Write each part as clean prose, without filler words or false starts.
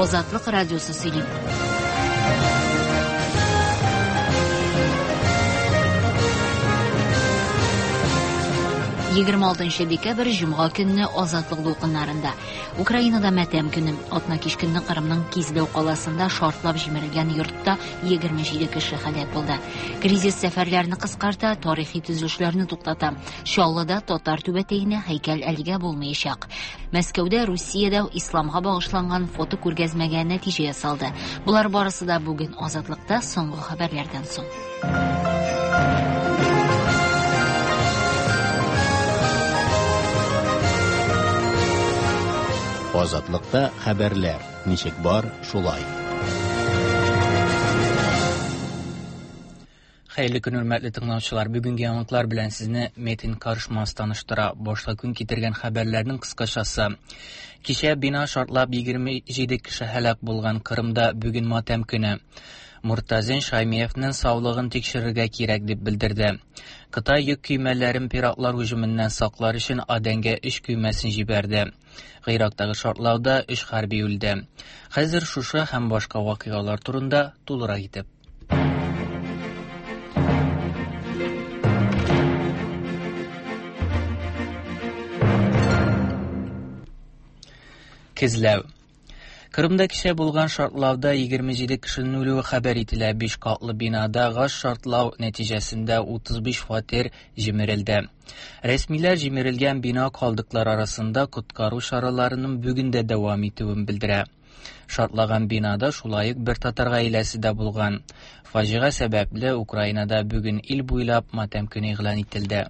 Азатлык радиосы сөйли. 26 декабрь Җомга көнне Азатлык дулкыннарында Украинада матәм көне атна кич көнне Кырымның Кизләү каласында шартлап җимерелгән йортта 27 кеше һәлак булды. Кризис сәфәрләрне кыскарта, тарихи төзелешләрне туктата. Чаллыда татар түбәтәенә һәйкәл әлегә булмаячак. Мәскәүдә Русиядә исламга багышланган фото күргәзмәгә нәтиҗә ясалды. Булар барысы да бүген Азатлыкта соңгы хәбәрләрдән соң. Азатлыкта хәбәрләр. Ничек бар, шулай. Хәерле көн, хөрмәтле тыңлаучылар. Бүгенге яңалыклар белән сезне Метин Карышмас таныштыра. Башка көн китергән хәбәрләрнең кыскачасы. Кичә бина шартлап 27 кеше һәлак булган Кырымда бүген матәм көне. Муртазин Шаймиевның саулыгын тикшерергә кирәк дип белдерде. Кытай йөк көймәләрен пиратлар һөҗүменнән саклар өчен Адәнгә 3 көймәсен җибәрде. Гыйрактагы шартлауда 3 хәрби үлде. Хәзер шушы һәм башка вакыйгалар турында тулырак итеп. Кизләү. Кырымда кичә булган шартлауда 27 кешенең үлүе хәбәр ителә. 5 катлы бинада газ шартлау нәтиҗәсендә 35 фатир җимерелде. Рәсмиләр җимерелгән бина калдыклар арасында коткару чараларының бүген дә дәвам итүен белдерә. Шартлаган бинада шулай ук бер татар гаиләсе дә булган. Фаҗига сәбәпле Украинада бүген ил буйлап матәм көне игълан ителде.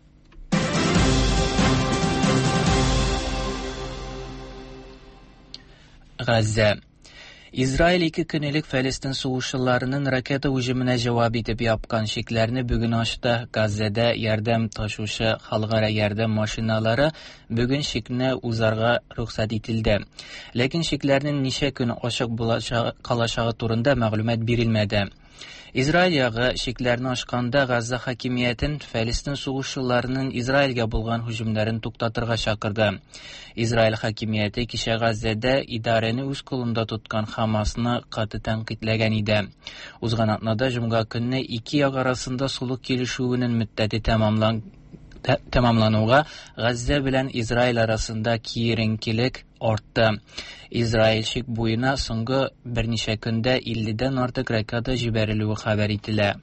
Газза. Израиль 2 көнлек Фәлестин сугышчыларының ракета һөҗүменә җавап итеп япкан шикләрне бүген ачты. Газзада ярдәм ташучы халыкара ярдәм машиналары бүген шикне узарга рөхсәт ителде. Ләкин шикләрнең ничә көн ачык калачагы турында мәгълүмат бирелмәде. Израиль ягы шикләрне ачканда Газза хакимиятен Фәлестин сугышчыларының Израильгә булган һөҗүмнәрен туктатырга чакырды. Израиль хакимияте кичә Газзада идарәне үз кулында тоткан Хамасны каты тәнкыйтьләгән иде. Узган атнада Җомга көнне 2 як арасында сулык килешүенең мөддәте тәмамлануга Газза белән Израиль арасында киеренкелек артты. Израиль шик буена соңгы берничә көндә 50дән артык ракета җибәрелүе хәбәр ителә.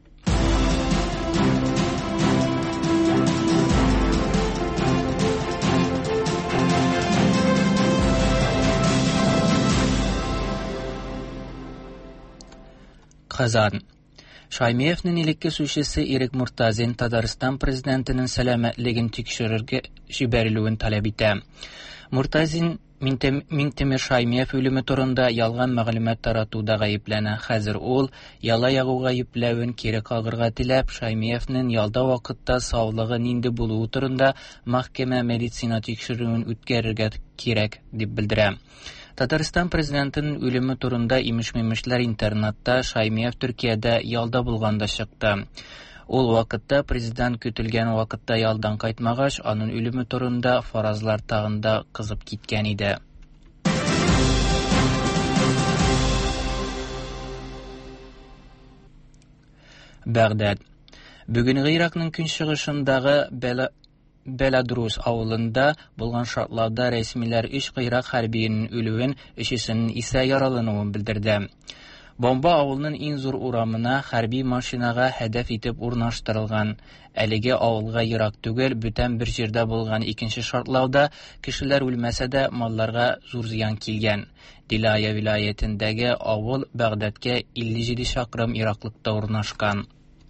Казан. Шаймиевның илекке сүчесе Ирек Муртазин Татарстан президентының сәламәтлеген тикшерергә җибәрелүен таләп итә. Муртазин Минтимер Шаймиев үлеме турында ялган мәгълүмат таратуда гаепләнә. Хәзер ул яла ягуга гаепләвен кире кагырга теләп, Шаймиевның ялда вакытта саулыгы нинди булуы турында мәхкәмә медицина тикшерүен үткәрергә кирәк дип белдерә. Татарстан президентының үлеме турында имеш-мимешләр интернетта Шаймиев Төркиядә ялда булганда чыкты. Ул вакытта президент көтелгән вакытта ялдан кайтмагач, аның үлеме турында фаразлар тагында кызып киткән иде. Багдад. Бүген Иракның көнчыгышындагы Беладрус авылында булган шартлауда рәсмиләр 3 Ирак хәрбиенең үлүен, 3сенең исә яралануын белдерде. Бомба авылның иң зур урамына хәрби машинага һәдәф итеп урнаштырылган. Әлеге авылга ерак түгел, бүтән бер җирдә булган икенче шартлауда кешеләр үлмәсә дә малларга зур зыян килгән. Дилая вилаятендәге авыл Багдадка 57 чакрым ераклыкта урнашкан.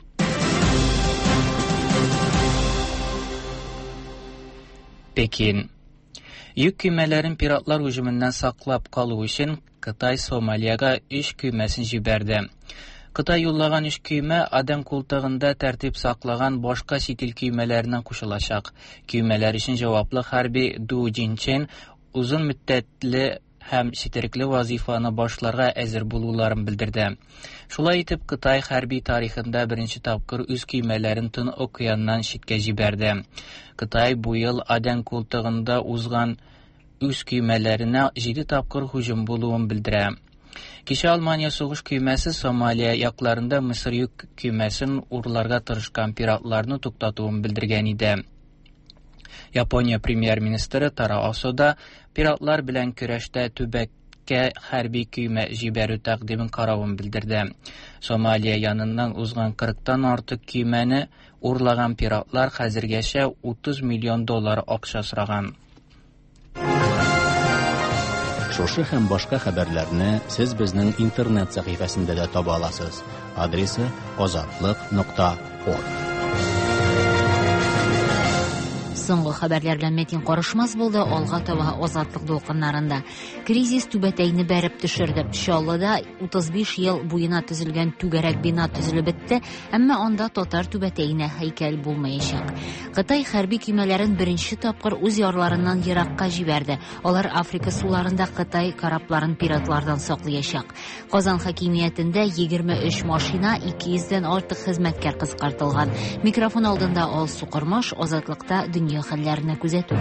Пекин. Йөк көймәләрен пиратлар һөҗүменнән саклап калу өчен Кытай Сомалиягә 3 көймәсен җибәрде. Кытай юллаган 3 көймә Адәм култыгында тәртип саклаган башка ситил көймәләренә кушылачак. Көймәләр өчен җаваплы хәрби Ду Джинчен узын мөддәтле һәм четерекле вазифаны башларга әзер булуларын белдерде. Шулай итеп, Кытай хәрби тарихында беренче тапкыр үз көймәләрен Тын океаннан читкә җибәрде. Кытай бу ел Адән култыгында узган үз көймәләренә 7 тапкыр һөҗүм булуын белдерә. Кичә Алмания сугыш көймәсе Сомалия якларында Мисыр йөк көймәсен урларга тырышкан пиратларны туктатуын белдергән иде. Япония премьер-министры Таро Асода пиратлар белән көрәштә төбәккә хәрби көймә җибәрү тәкъдимен каравын белдерде. Сомалия яныннан узган 40-тан артык көймәне урлаган пиратлар хәзергәчә $30 миллион акча сораган. Шушы һәм башка хәбәрләрне сез безнең интернет сәхифәсендә дә таба аласыз. Адресы ozatliq.org. Соңгы хәбәрләр белән Метин карышмас булды. Алга таба азатлык дулкыннарында. Кризис түбәтәйне бәреп төшерде. Чаллыда 35 ел буена төзелгән түгәрәк бина төзелеп бетте, әмма анда татар түбәтәйне һәйкәл булмаячак. Кытай хәрби көймәләрен беренче тапкыр үз ярларыннан еракка җибәрде. Алар Африка суларында Кытай корабларын пиратлардан саклаячак. Казан хакимиятендә 23 машина, 200дән артык хезмәткәр кыскартылган. Микрофон алдында Ал Сукырмаш, Азатлыкта дөнья хәлләренә күзәтү.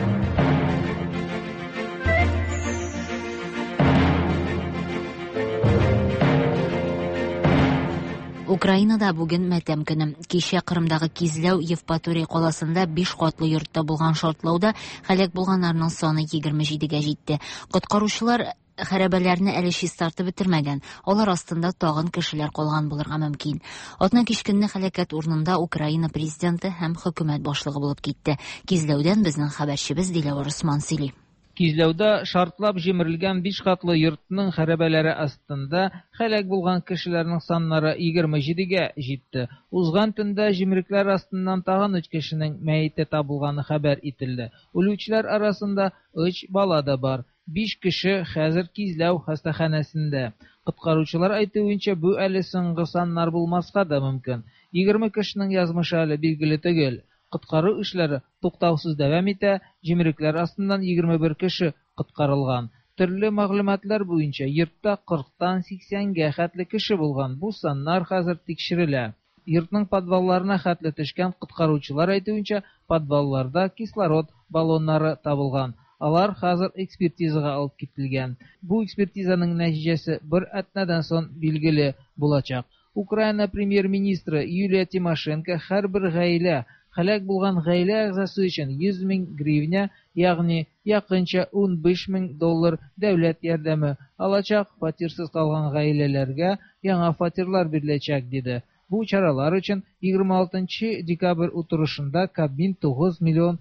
Украинада бүген матәм көне. Кичә Кырымдагы Кизләү Евпатория каласында 5 катлы йортта булган шартлауда һәлак булганнарның саны 27-гә җитте. Коткаручылар хәрабәләрне әле чистартып бетермәгән. Алар астында тагын кешеләр калган булырга мөмкин. Атна кичкенне һәлакәт урынында Украина президенты һәм хөкүмәт башлыгы булып китте. Кизләүдән безнең хәбәрчебез Диләвар Усман сөйли. Кизләүдә шартлап җимерелгән 5 катлы йортның хәрабәләре астында һәлак булган кешеләрнең саннары 27-гә җитте. Узган төндә җимерекләр астыннан тагын 3 кешенең мәете табылганы хәбәр ителде. Үлүчеләр арасында 3 бала да бар. 5 кеше хәзер Кизләү хастаханәсендә. Коткаручылар әйтүенчә, бу әле соңгы саннар булмаска да мөмкин. 20 кешенең язмышы әле билгеле түгел. Коткару эшләре туктаусыз дәвам итә. Җимерекләр астыннан 21 кеше коткарылган. Төрле мәгълүматлар буенча йортта 40-тан 80-гә хәтле кеше булган. Бу саннар хәзер тикшерелә. Йортның подвалларына хәтле төшкән коткаручылар әйтүенчә, подвалларда кислород баллоннары табылган. Алар хәзер экспертизага алып кителгән. Бу экспертизаның нәтиҗәсе бер атнадан соң билгеле булачак. Украина премьер-министры Юлия Тимошенко һәрбер гаилә, һәлак булган гаилә әгъзасы өчен 100 мең гривня, ягъни якынча $15 мең дәүләт ярдәме алачак. Фатирсыз калган гаиләләргә яңа фатирлар биреләчәк диде. Бу чаралар өчен 26 декабрь утырышында Кабмин $9 миллион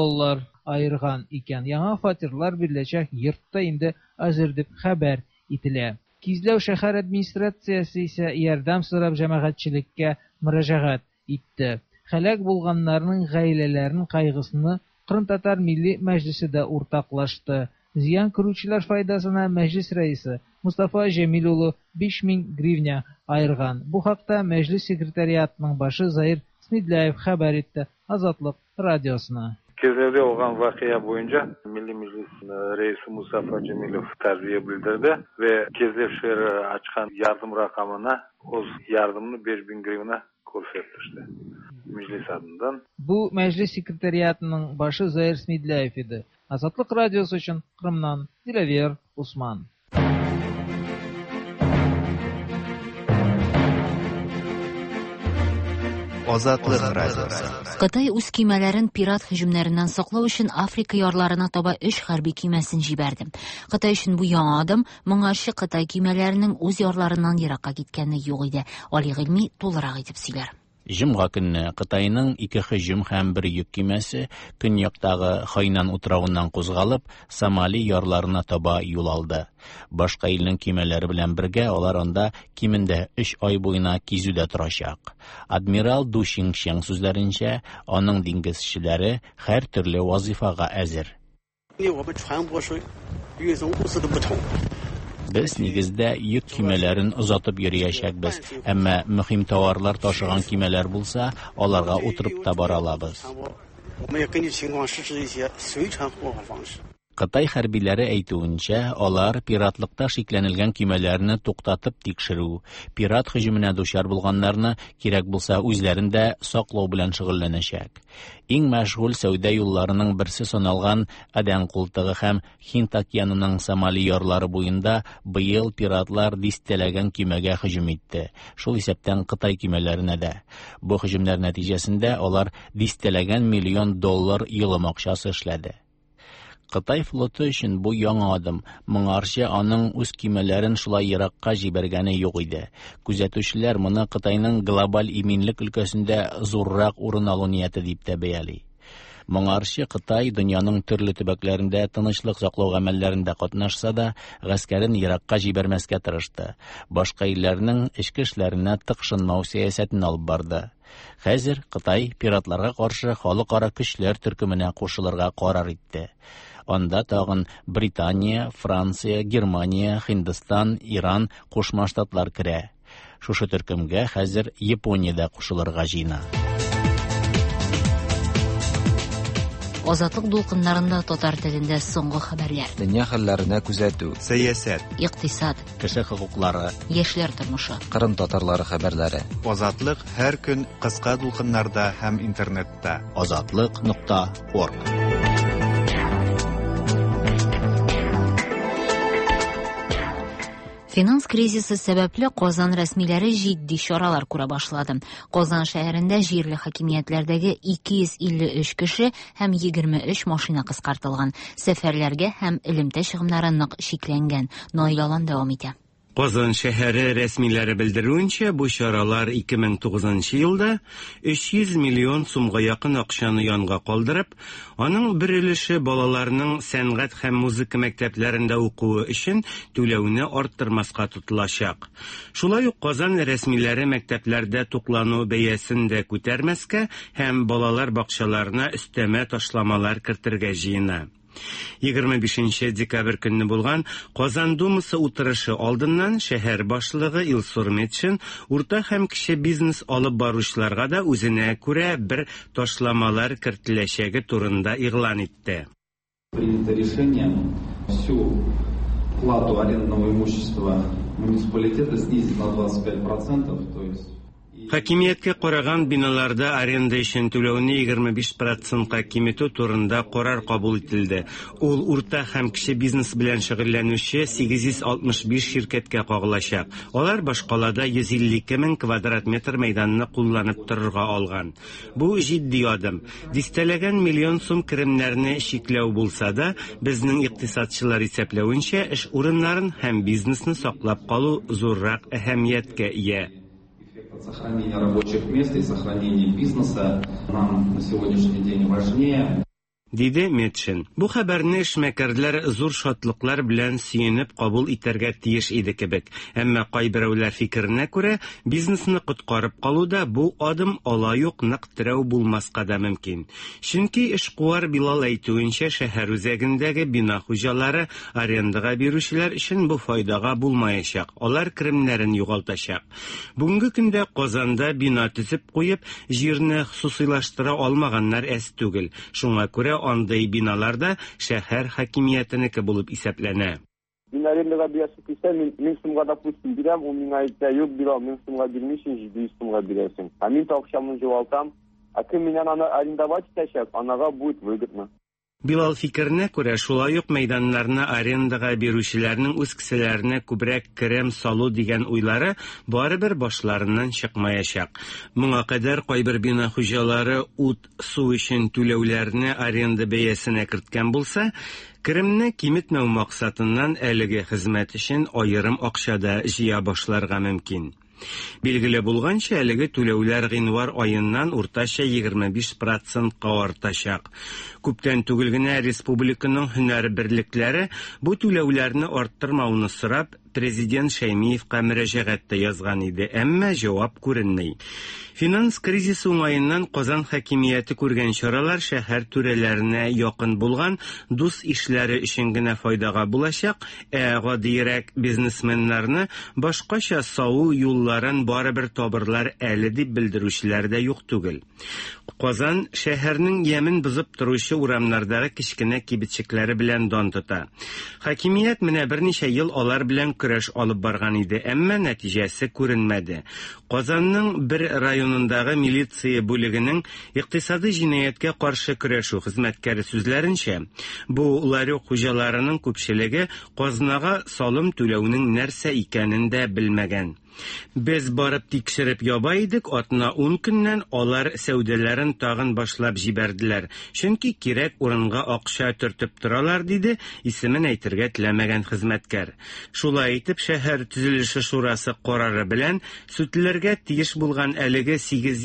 айырган икән. Яңа фатирлар биреләчәк йортта инде әзер дип хәбәр ителә. Кизләү шәһәр администрациясе исә ярдәм сорап җәмәгатьчелеккә мөрәҗәгать итте. Һәлак булганнарның гаиләләренең кайгысына Кырым татар милли мәҗлесе дә уртаклашты. Зиян күрүчеләр файдасына мәҗлес рәисе Мустафа Җәмил улы 5000 гривня айырган. Бу хакта мәҗлес секретариатының башы Заир Смидляев хәбәр итте Азатлык радиосына. Кизләүдә булган вакыйга буенча Милли мәҗлес рәисе Мустафа Җәмилов тәрбия белдерде вә Кизләү шәһәре ачкан ярдәм ракамына үз ярдәмны 5000 гривна күрсәтте. Мәҗлес адыннан. Бу мәҗлес секретариатының башы Заир Смидляев иде. Азатлык радиосы өчен Кырымнан Диләвер Усман. Азатлык радиосы. Кытай үз көймәләрен пират һөҗүмнәреннән саклау өчен Африка ярларына таба 3 хәрби көймәсен җибәрде. Кытай өчен бу яңа адым, моңарчы Кытай көймәләренең үз ярларыннан еракка киткәне юк иде. Али Гыйльми тулырак итеп сөйләр. Җомга көнне Кытайның 2 һөҗүм һәм 1 йөк көймәсе көньяктагы Хайнан утравыннан кузгалып, Сомали ярларына таба юл алды. Башка илнең көймәләре белән бергә алар анда кимендә 3 ай буена кизүдә торачак. Адмирал Ду Шиншeng сүзләренчә, аның диңгезчеләре һәр төрле вазифага әзер. Без нигездә йөк көймәләрен озатып йөриячәкбез, әмма мөһим товарлар ташыган көймәләр булса, аларга утырып та бара алабыз. Кытай хәрбиләре әйтүенчә, алар пиратлыкта шикләнелгән көймәләрне туктатып тикшерү, пират һөҗүменә дучар булганнарны кирәк булса үзләрен дә саклау белән шөгыльләнәчәк. Иң мәшгуль сәүдә юлларының берсе саналган Адән култыгы һәм Һинд океанының Сомали ярлары буенда быел пиратлар дистәләгән көймәгә һөҗүм итте. Шул исәптән Кытай көймәләренә дә. Бу һөҗүмнәр нәтиҗәсендә алар дистәләгән $1 миллион йылым акчасы эшләде. Кытай флоты өчен бу яңа адым, моңарча аның үз көймәләрен шулай еракка җибәргәне юк иде. Күзәтүчеләр моны Кытайның глобаль иминлек өлкәсендә зуррак урын алу нияте дип тә бәяли. Моңарчы Кытай дөньяның төрле төбәкләрендә тынычлык саклау гамәлләрендә катнашса да, гаскәрен еракка җибәрмәскә тырышты. Башка илләрнең эчке эшләренә тыкшынмау сәясәтен алып барды. Хәзер Кытай пиратларга каршы халыкара көчләр төркеменә кушылырга карар итте. Анда тагын Британия, Франция, Германия, Һиндстан, Иран, Кушма Штатлар керә. Шушы төркемгә хәзер Япония да кушылырга җыена. Азатлык дулкыннарында татар телендә соңгы хәбәрләр. Дөнья хәлләренә күзәтү, сәясәт, Икътисад, Кеше хокуклары, яшьләр тормышы. Кырым татарлары хәбәрләре. Азатлык һәр көн кыска дулкыннарда һәм интернетта. Azatlyk.org. Финанс кризисы сәбәпле Казан рәсмиләре җитди чаралар күрә башлады. Казан шәһәрендә җирле хакимиятләрдәге 253 кеше һәм 23 машина кыскартылган. Сәфәрләргә һәм элемтә чыгымнары нык шикләнгән. Наилалан дәвам итә. Казан шәһәре рәсмиләре белдерүенчә, бу чаралар 2009 елда 300 миллион сумга якын акчаны янга калдырып, аның бер өлеше балаларның сәнгать һәм музыка мәктәпләрендә укуы өчен түләүне арттырмаска тотылачак. Шулай ук Казан рәсмиләре мәктәпләрдә туклану бәясен дә күтәрмәскә һәм балалар бакчаларына өстәмә ташламалар кертергә җыена. 25 декабрь көнне булган Казан Думасы утырышы алдыннан шәһәр башлыгы Илсур Метшин урта һәм кече бизнес алып баручыларга да үзенә күрә бер ташламалар кертеләчәге турында игълан итте. Принято решение всю плату арендного имущества муниципалитета снизить на 25%, то есть Хакимияткә караган биналарда аренда өчен түләүне 25%-ка киметү турында карар кабул ителде. Ул урта һәм кече бизнес белән шөгыльләнүче 865 ширкәткә кагылачак. Алар башкалада 152 мең квадрат метр мәйданны кулланып торырга алган. Бу җитди адым. Дистәләгән миллион сум керемнәрне шикләү булса да, безнең икътисадчылар исәпләвенчә, эш урыннарын һәм бизнесны саклап калу зуррак әһәмияткә ия. Сохранение рабочих мест и сохранение бизнеса нам на сегодняшний день важнее. Диде Метшин. Бу хәбәрне эшмәкәрләр зур шатлыклар белән сөенеп кабул итәргә тиеш иде кебек. Әмма кайберәүләр фикеренә күрә, бизнесны коткарып калуда бу адым алай-ук нык терәү булмаска да мөмкин. Чөнки эшкуар Билал әйтүенчә, шәһәр үзәгендәге бина хуҗалары арендага бирүчеләр өчен бу файдага булмаячак. Алар керемнәрен югалтачак. Бүгенге көндә Казанда бина төзеп куеп, җирне хусусилаштыра алмаганнар әз түгел. Шуңа күрә андый биналарда шәһәр хакимиятенеке булып исәпләнә. Мин арендаға бирәсем килсә, мин сумга допустим бирәм, ул миңа әйтә, юк, Билал, 1000 сумга бирмисең, 700 сумга бирәсең. Мин акчамны югалтам, кем миннән аны арендовать итәчәк, анага будет выгодно. Билал фикеренә күрә, шулай ук мәйданнарны арендага бирүчеләрнең үз кесәләренә күбрәк керем салу дигән уйлары барыбер башларыннан чыкмаячак. Моңа кадәр кайбер бина хуҗалары ут, су өчен түләүләрне аренда бәясенә керткән булса, керемне киметмәү максатыннан әлеге хезмәт өчен аерым акчада җыя башларга мөмкин. Билгеле булганча, әлеге түләүләр гыйнвар аеннан уртача 25%-ка артачак. Күптән түгел генә республиканың һөнәр берлекләре бу түләүләрне арттырмауны сорап президент Шәймиевкә мөрәҗәгатьтә язган иде, әмма җавап күренми. Финанс кризисы уңайыннан Казан хакимияте күргән чаралар шәһәр түрәләренә якын булган дус ишләре өчен генә файдага булачак, гадиерәк бизнесменнарны башкача сау юлларын барыбер табырлар әле дип белдерүчеләр дә юк түгел. Казан шәһәрнең ямен бозып торучы урамнардагы кичкенә кибетчекләре белән дан тота. Хакимият менә берничә ел алар белән көрәш алып барган иде, әмма нәтиҗәсе күренмәде. Казанның бер районындагы милиция бүлегенең икътисади җинаяткә каршы көрәшү хезмәткәре сүзләренчә, бу ларек хуҗаларының күпчелеге казнага салым түләүнең нәрсә икәнен дә белмәгән. Без барып тикшереп яба идек, атна 10 көннән алар сәүдәләрен тагын башлап җибәрделәр. Чөнки кирәк урынга акча төртеп торалар, диде исемен әйтергә теләмәгән хезмәткәр. Шулай итеп, шәһәр төзелеше шурасы карары белән сүтләргә тиеш булган әлеге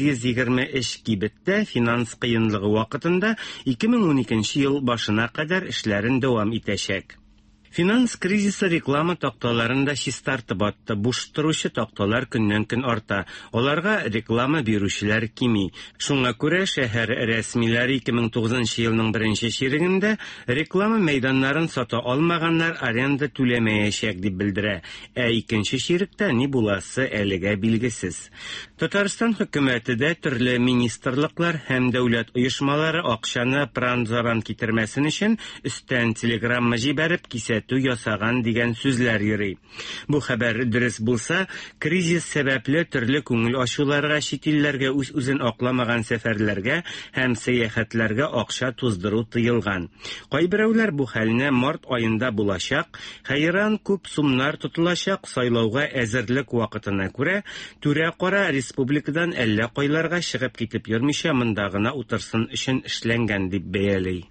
823 кибеттә финанс кыенлыгы вакытында 2012 ел башына кадәр эшләрен дәвам итәчәк. Финанс кризисы реклама такталарында чистартып атты. Буш торучы такталар көннән-көн арта. Аларга реклама бирүчеләр кими. Шуңа күрә шәһәр рәсмиләре 2009 елның 1 чирегендә реклама мәйданнарын сата алмаганнар аренда түләмәячәк дип белдерә. Ә икенче чиректә ни буласы әлегә билгесез. Татарстан хөкүмәте дә төрле министрлыклар һәм дәүләт оешмалары акчаны пранзаран китермәсен өчен өстән телеграмма җибәреп кисәтү ясаган дигән сүзләр йөри. Бу хәбәр дөрес булса, кризис сәбәпле төрле күңел ачуларга, читилләргә үзен акламаган сәфәрләргә һәм сәяхәтләргә акча туздыру тыелган. Кайберәүләр бу хәлне март айында булачак, хәйран күп сумнар тотылачак, сайлауга әзерлек вакытына күрә түрә-кара республикадан әллә кайларга чыгып китеп йөрмичә монда гына утырсын өчен эшләнгән дип бәяли.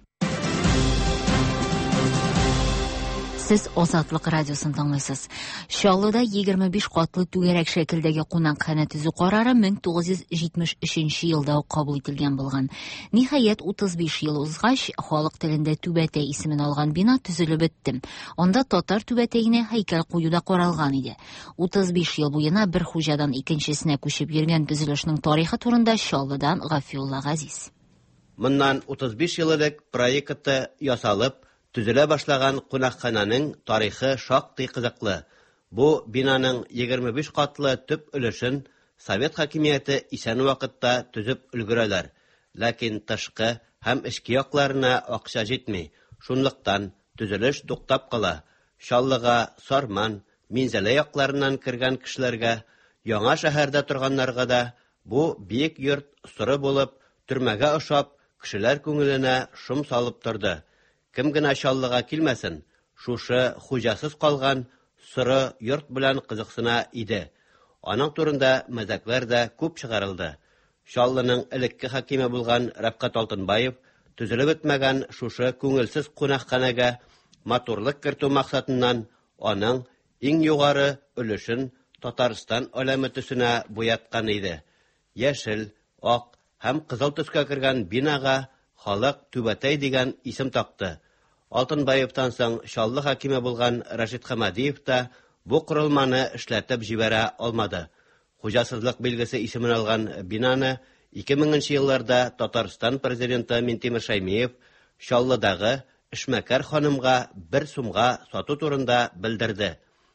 Сез Азатлык радиосын тыңлыйсыз. Чаллыда 25 катлы түгәрәк шәкелдәге кунакханә төзү карары 1973 елда кабул ителгән булган. Ниһаять 35 ел узгач, халык телендә Түбәтәй исемен алган бина төзелеп бетте. Анда татар Түбәтәйенә һәйкәл куюда каралган иде. 35 ел буена бер хуҗадан икенчесенә күчеп йөргән төзелешнең тарихы турында Чаллыдан Гафиулла Газиз. Моннан 35 ел элек проекты ясалып, төзелә башлаган кунакхананың тарихы шактый кызыклы. Бу бинаның 25 катлы төп өлешен Совет хакимияте исән вакытта төзеп өлгерәләр. Ләкин тышкы һәм эчке якларына акча җитми. Шунлыктан төзелеш туктап кала. Чаллыга, Сарман, Минзәлә якларыннан кергән кешеләргә, яңа шәһәрдә торганнарга да бу биек йорт сыры булып, төрмәгә ошап, кешеләр күңеленә шом салып торды. Кем генә Чаллыга килмәсен, шушы хуҗасыз калган сыры йорт белән кызыксына иде. Аның турында мәзәкләр дә күп чыгарылды. Чаллының элекке хакиме булган Рәфкать Алтынбаев төзелеп бетмәгән шушы күңелсез кунакханәгә матурлык кертү максатыннан аның иң югары өлешен Татарстан аләме төсенә буяткан иде. Яшел, ак һәм кызыл төскә кергән бинага халык Түбәтәй дигән исем такты. Алтынбаевтан соң Чаллы хакиме булган Рашид Хамадиев та бу корылманы эшләтеп җибәрә алмады. Хуҗасызлык билгесе исемен алган бинаны 2000 елларда Татарстан президенты Минтимер Шәймиев Чаллыдагы Эшмәкәр ханымга 1 сумга сату турында белдерде.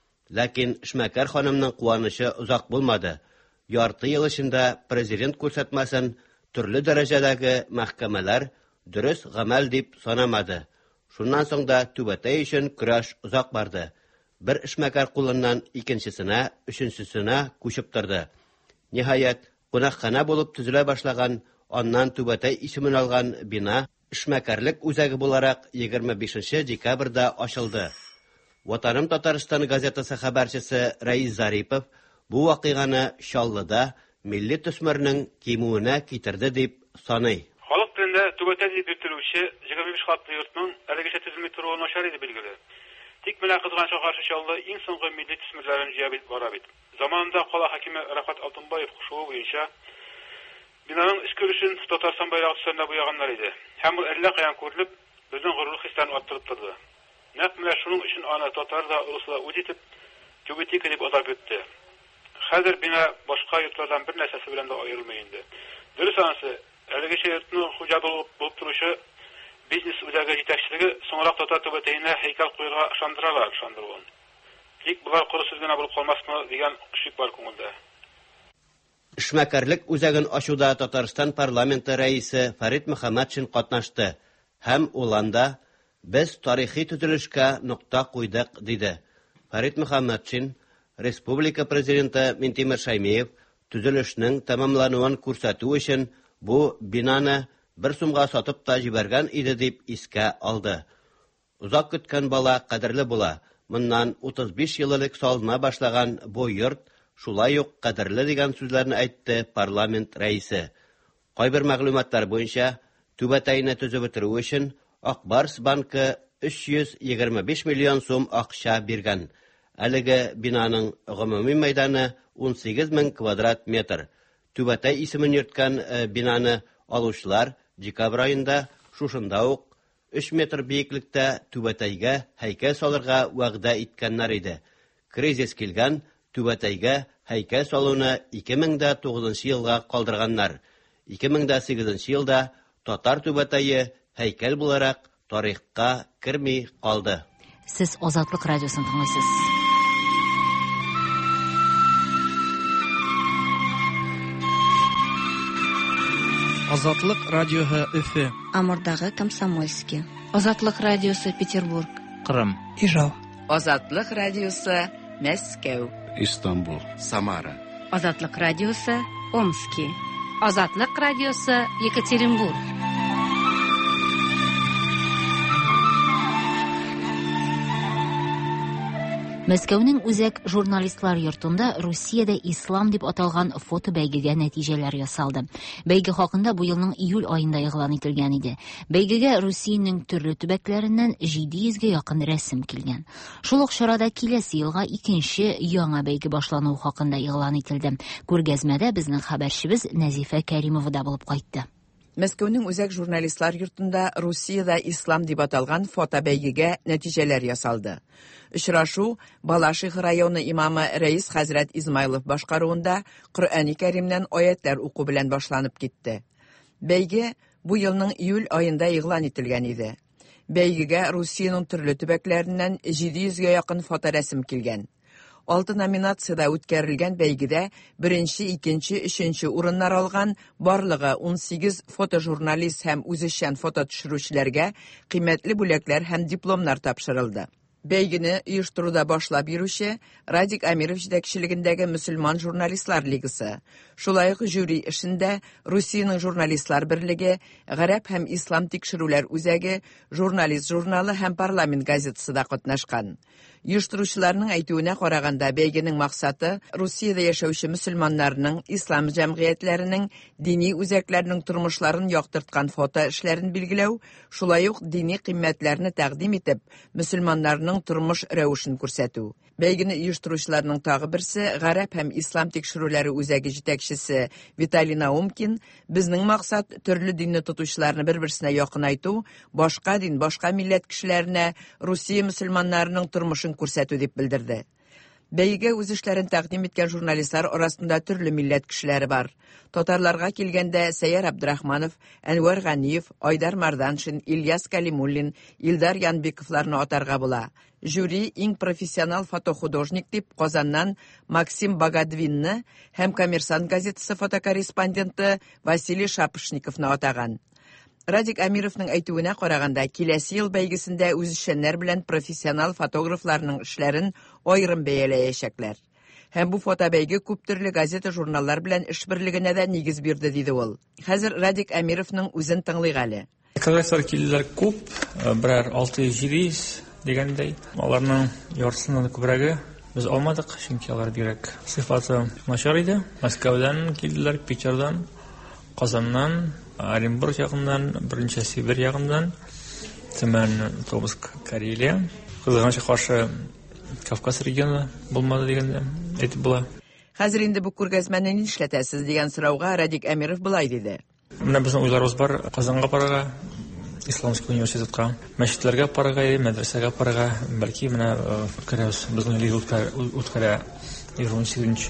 Ләкин Эшмәкәр ханымның куанышы узак булмады. Ярты ел эчендә президент күрсәтмәсен төрле дәрәҗәдәге мәхкәмәләр дөрес гамәл дип санамады. Шуннан соң да Түбәтәй өчен көрәш узак барды. Бер эшмәкәр кулыннан икенчесенә, өченчесенә күчеп торды. Ниһаять, кунакхана булып төзелә башлаган, аннан Түбәтәй исемен алган бина эшмәкәрлек үзәге буларак 25 декабрьдә ачылды. Ватаным Татарстан газетасы хәбәрчесе Рәис Зарипов бу вакыйганы Чаллыда милли төсмәрнең кимүенә китерде дип саный. Халык телендә Түбәтәй дип йөртелүче 25 катлы йортның әлегәчә төзелми торуы начар иде билгеле. Тик менә кызганча каршы Чаллы иң соңгы милли төсмерләрен җыябып бара бит. Заманында кала хакиме Рәфкать Алтынбаев хушуы буенча бинаның эчке өлешен Татарстан байрагы төсендә буяганнар иде. Һәм бу әллә каян күрелеп, безнең горурлык хисләрен арттырып торды. Нәкъ менә шуның өчен аны татар да, рус да үз итеп Түбәтәй дип атап үтте. Хәзер бина башка йортлардан бер нәрсәсе белән дә аерылмый инде. Дөрес анысы, әлеге йортның хуҗа булып торучы бизнес үзәге җитәкчелеге соңрак татар төбәтәенә һәйкәл куярга ышандырган. Тик булар куры сүз генә булып калмасмы дигән шик бар күңелдә. Эшмәкәрлек үзәген ачуда Татарстан парламенты рәисе Фарит Мөхәммәтшин катнашты һәм ул анда без тарихи төзелешкә нокта куйдык диде. Фарит Мөхәммәтшин, республика президенты Минтимер Шаймиев төзелешнең тәмамлануын күрсәтү өчен бу бинаны 1 сумга сатып та җибәргән иде дип искә алды. Узак көткән бала кадерле була. Моннан 35 ел элек салына башлаган бу йорт шулай ук кадерле дигән сүзләрне әйтте парламент рәисе. Кайбер мәгълүматлар буенча, Түбәтәйне төзеп бетерү өчен Акбарс банкы 325 миллион сум акча биргән. Әлеге бинаның гомуми мәйданы 18 мең квадрат метр. Түбәтәй исемен йөрткән бинаны алучылар декабрь айында шушында ук 3 метр биеклектә Түбәтәйгә һәйкәл салырга вәгъдә иткәннәр иде. Кризис килгән, Түбәтәйгә һәйкәл салуны 2009 елга калдырганнар. 2008 елда Татар Түбәтәе һәйкәл буларак тарихка керми калды. Сез Азатлык радиосын тыңлыйсыз. Азатлык радиоһы Өфе. Амурдагы Комсомольский. Азатлык радиосы Петербург. Кырым. Ижау. Азатлык радиосы Мәскәү. Истанбул. Самара. Азатлык радиосы Омский. Азатлык радиосы Екатеринбург. Мәскәүнең үзәк журналистлар йортында Русиядә ислам дип аталган фото бәйгегә нәтиҗәләр ясалды. Бәйге хакында бу елның июль аенда игълан ителгән иде. Бәйгегә Русиянең төрле төбәкләреннән 700-гә якын рәсем килгән. Шул ук чарада киләсе елга икенче яңа бәйге башлануы хакында игълан ителде. Күргәзмәдә безнең хәбәрчебез Нәзифә Кәримова да булып кайтты. Мәскәүнең үзәк журналистлар йортында Русиядә ислам дип аталган фото бәйгегә нәтиҗәләр ясалды. Очрашу Балаших районы имамы Рәис хәзрәт Измайлов башкаруында Коръәни Кәримнән аятлар уку белән башланып китте. Бәйге бу елның июль аенда игълан ителгән иде. Бәйгегә Русиянең төрле төбәкләреннән 700-гә якын фоторәсем килгән. 6 номинациядә үткәрелгән бәйгедә 1-нче, 2-нче, 3-нче урыннар алган барлыгы 18 фотожурналист һәм үзешчән фото төшерүчеләргә кыйммәтле бүләкләр һәм дипломнар тапшырылды. Бәйгене оештыруда башлап бирүче Радик Амиров җитәкчелегендәге мөселман журналистлар лигасы. Шулай ук жюри эшендә Русиянең журналистлар берлеге, Гарәп һәм ислам тикшерүләр үзәге, журналист журналы һәм парламент газетасы да катнашкан. Оештыручыларның әйтүенә караганда, бәйгенең максаты Русиядә яшәүче мөселманнарның, ислам җәмгыятьләренең, дини үзәкләрнең тормышларын яктырткан фото эшләрен билгеләү, шулай ук дини кыйммәтләрне тәкъдим итеп, мөселманнарның тормыш рәвешен күрсәтү. Бәйгене оештыручыларның тагы берсе Гарәп һәм ислам тикшерүләре үзәге җитәкчесе Виталий Наумкин, безнең максат төрле динне тотучыларны бер-берсенә якынайту, башка дин, башка милләт кешеләренә Русия мөселманнарының тормышын күрсәтү дип белдерде. Бәйгегә үз эшләрен тәкъдим иткән журналистлар арасында төрле милләт кешеләре бар. Татарларга килгәндә Сәйяр Абдрахманов, Әнвәр Ганиев, Айдар Марданшин, Ильяс Калимуллин, Илдар Янбековларны атарга була. Жюри иң профессионал фотохудожник дип Казаннан Максим Багадвинны һәм Коммерсант газетасы фотокорреспонденты Василий Шапошниковны атаган. Радик Амировның әйтүенә караганда, киләсе ел бәйгесендә үзешчәннәр белән профессионал фотографларның эшләрен аерым бәяләячәкләр. Һәм бу фотобәйге күп төрле газета, журналлар белән эш берлегенә дә нигез бирде, диде ул. Хәзер Радик Амировның үзен тыңлыйк әле. Кыргызстан килделәр күп, берәр 600 дигәндәй. Аларның яртысыннан күбрәге без алмадык, чөнки алар бирәк сыйфаты начар иде. Мәскәүдән килделәр, Питердан, Казаннан, Оренбург ягыннан, беренче Сибирь ягыннан, Төмән, Тобск, Карелия. Кызганычка каршы Кавказ регионы булмады дигәндә әйтеп була. Хәзер инде бу күргәзмәне нишләтәсез дигән сорауга Радик Амиров булай диде. Менә безнең уйларыбыз бар, Казанга барырга, Исламский университетка, мәчетләргә барырга, мәдрәсәгә барырга, бәлки менә үткәрәбез. Безнең ел үткәрә 28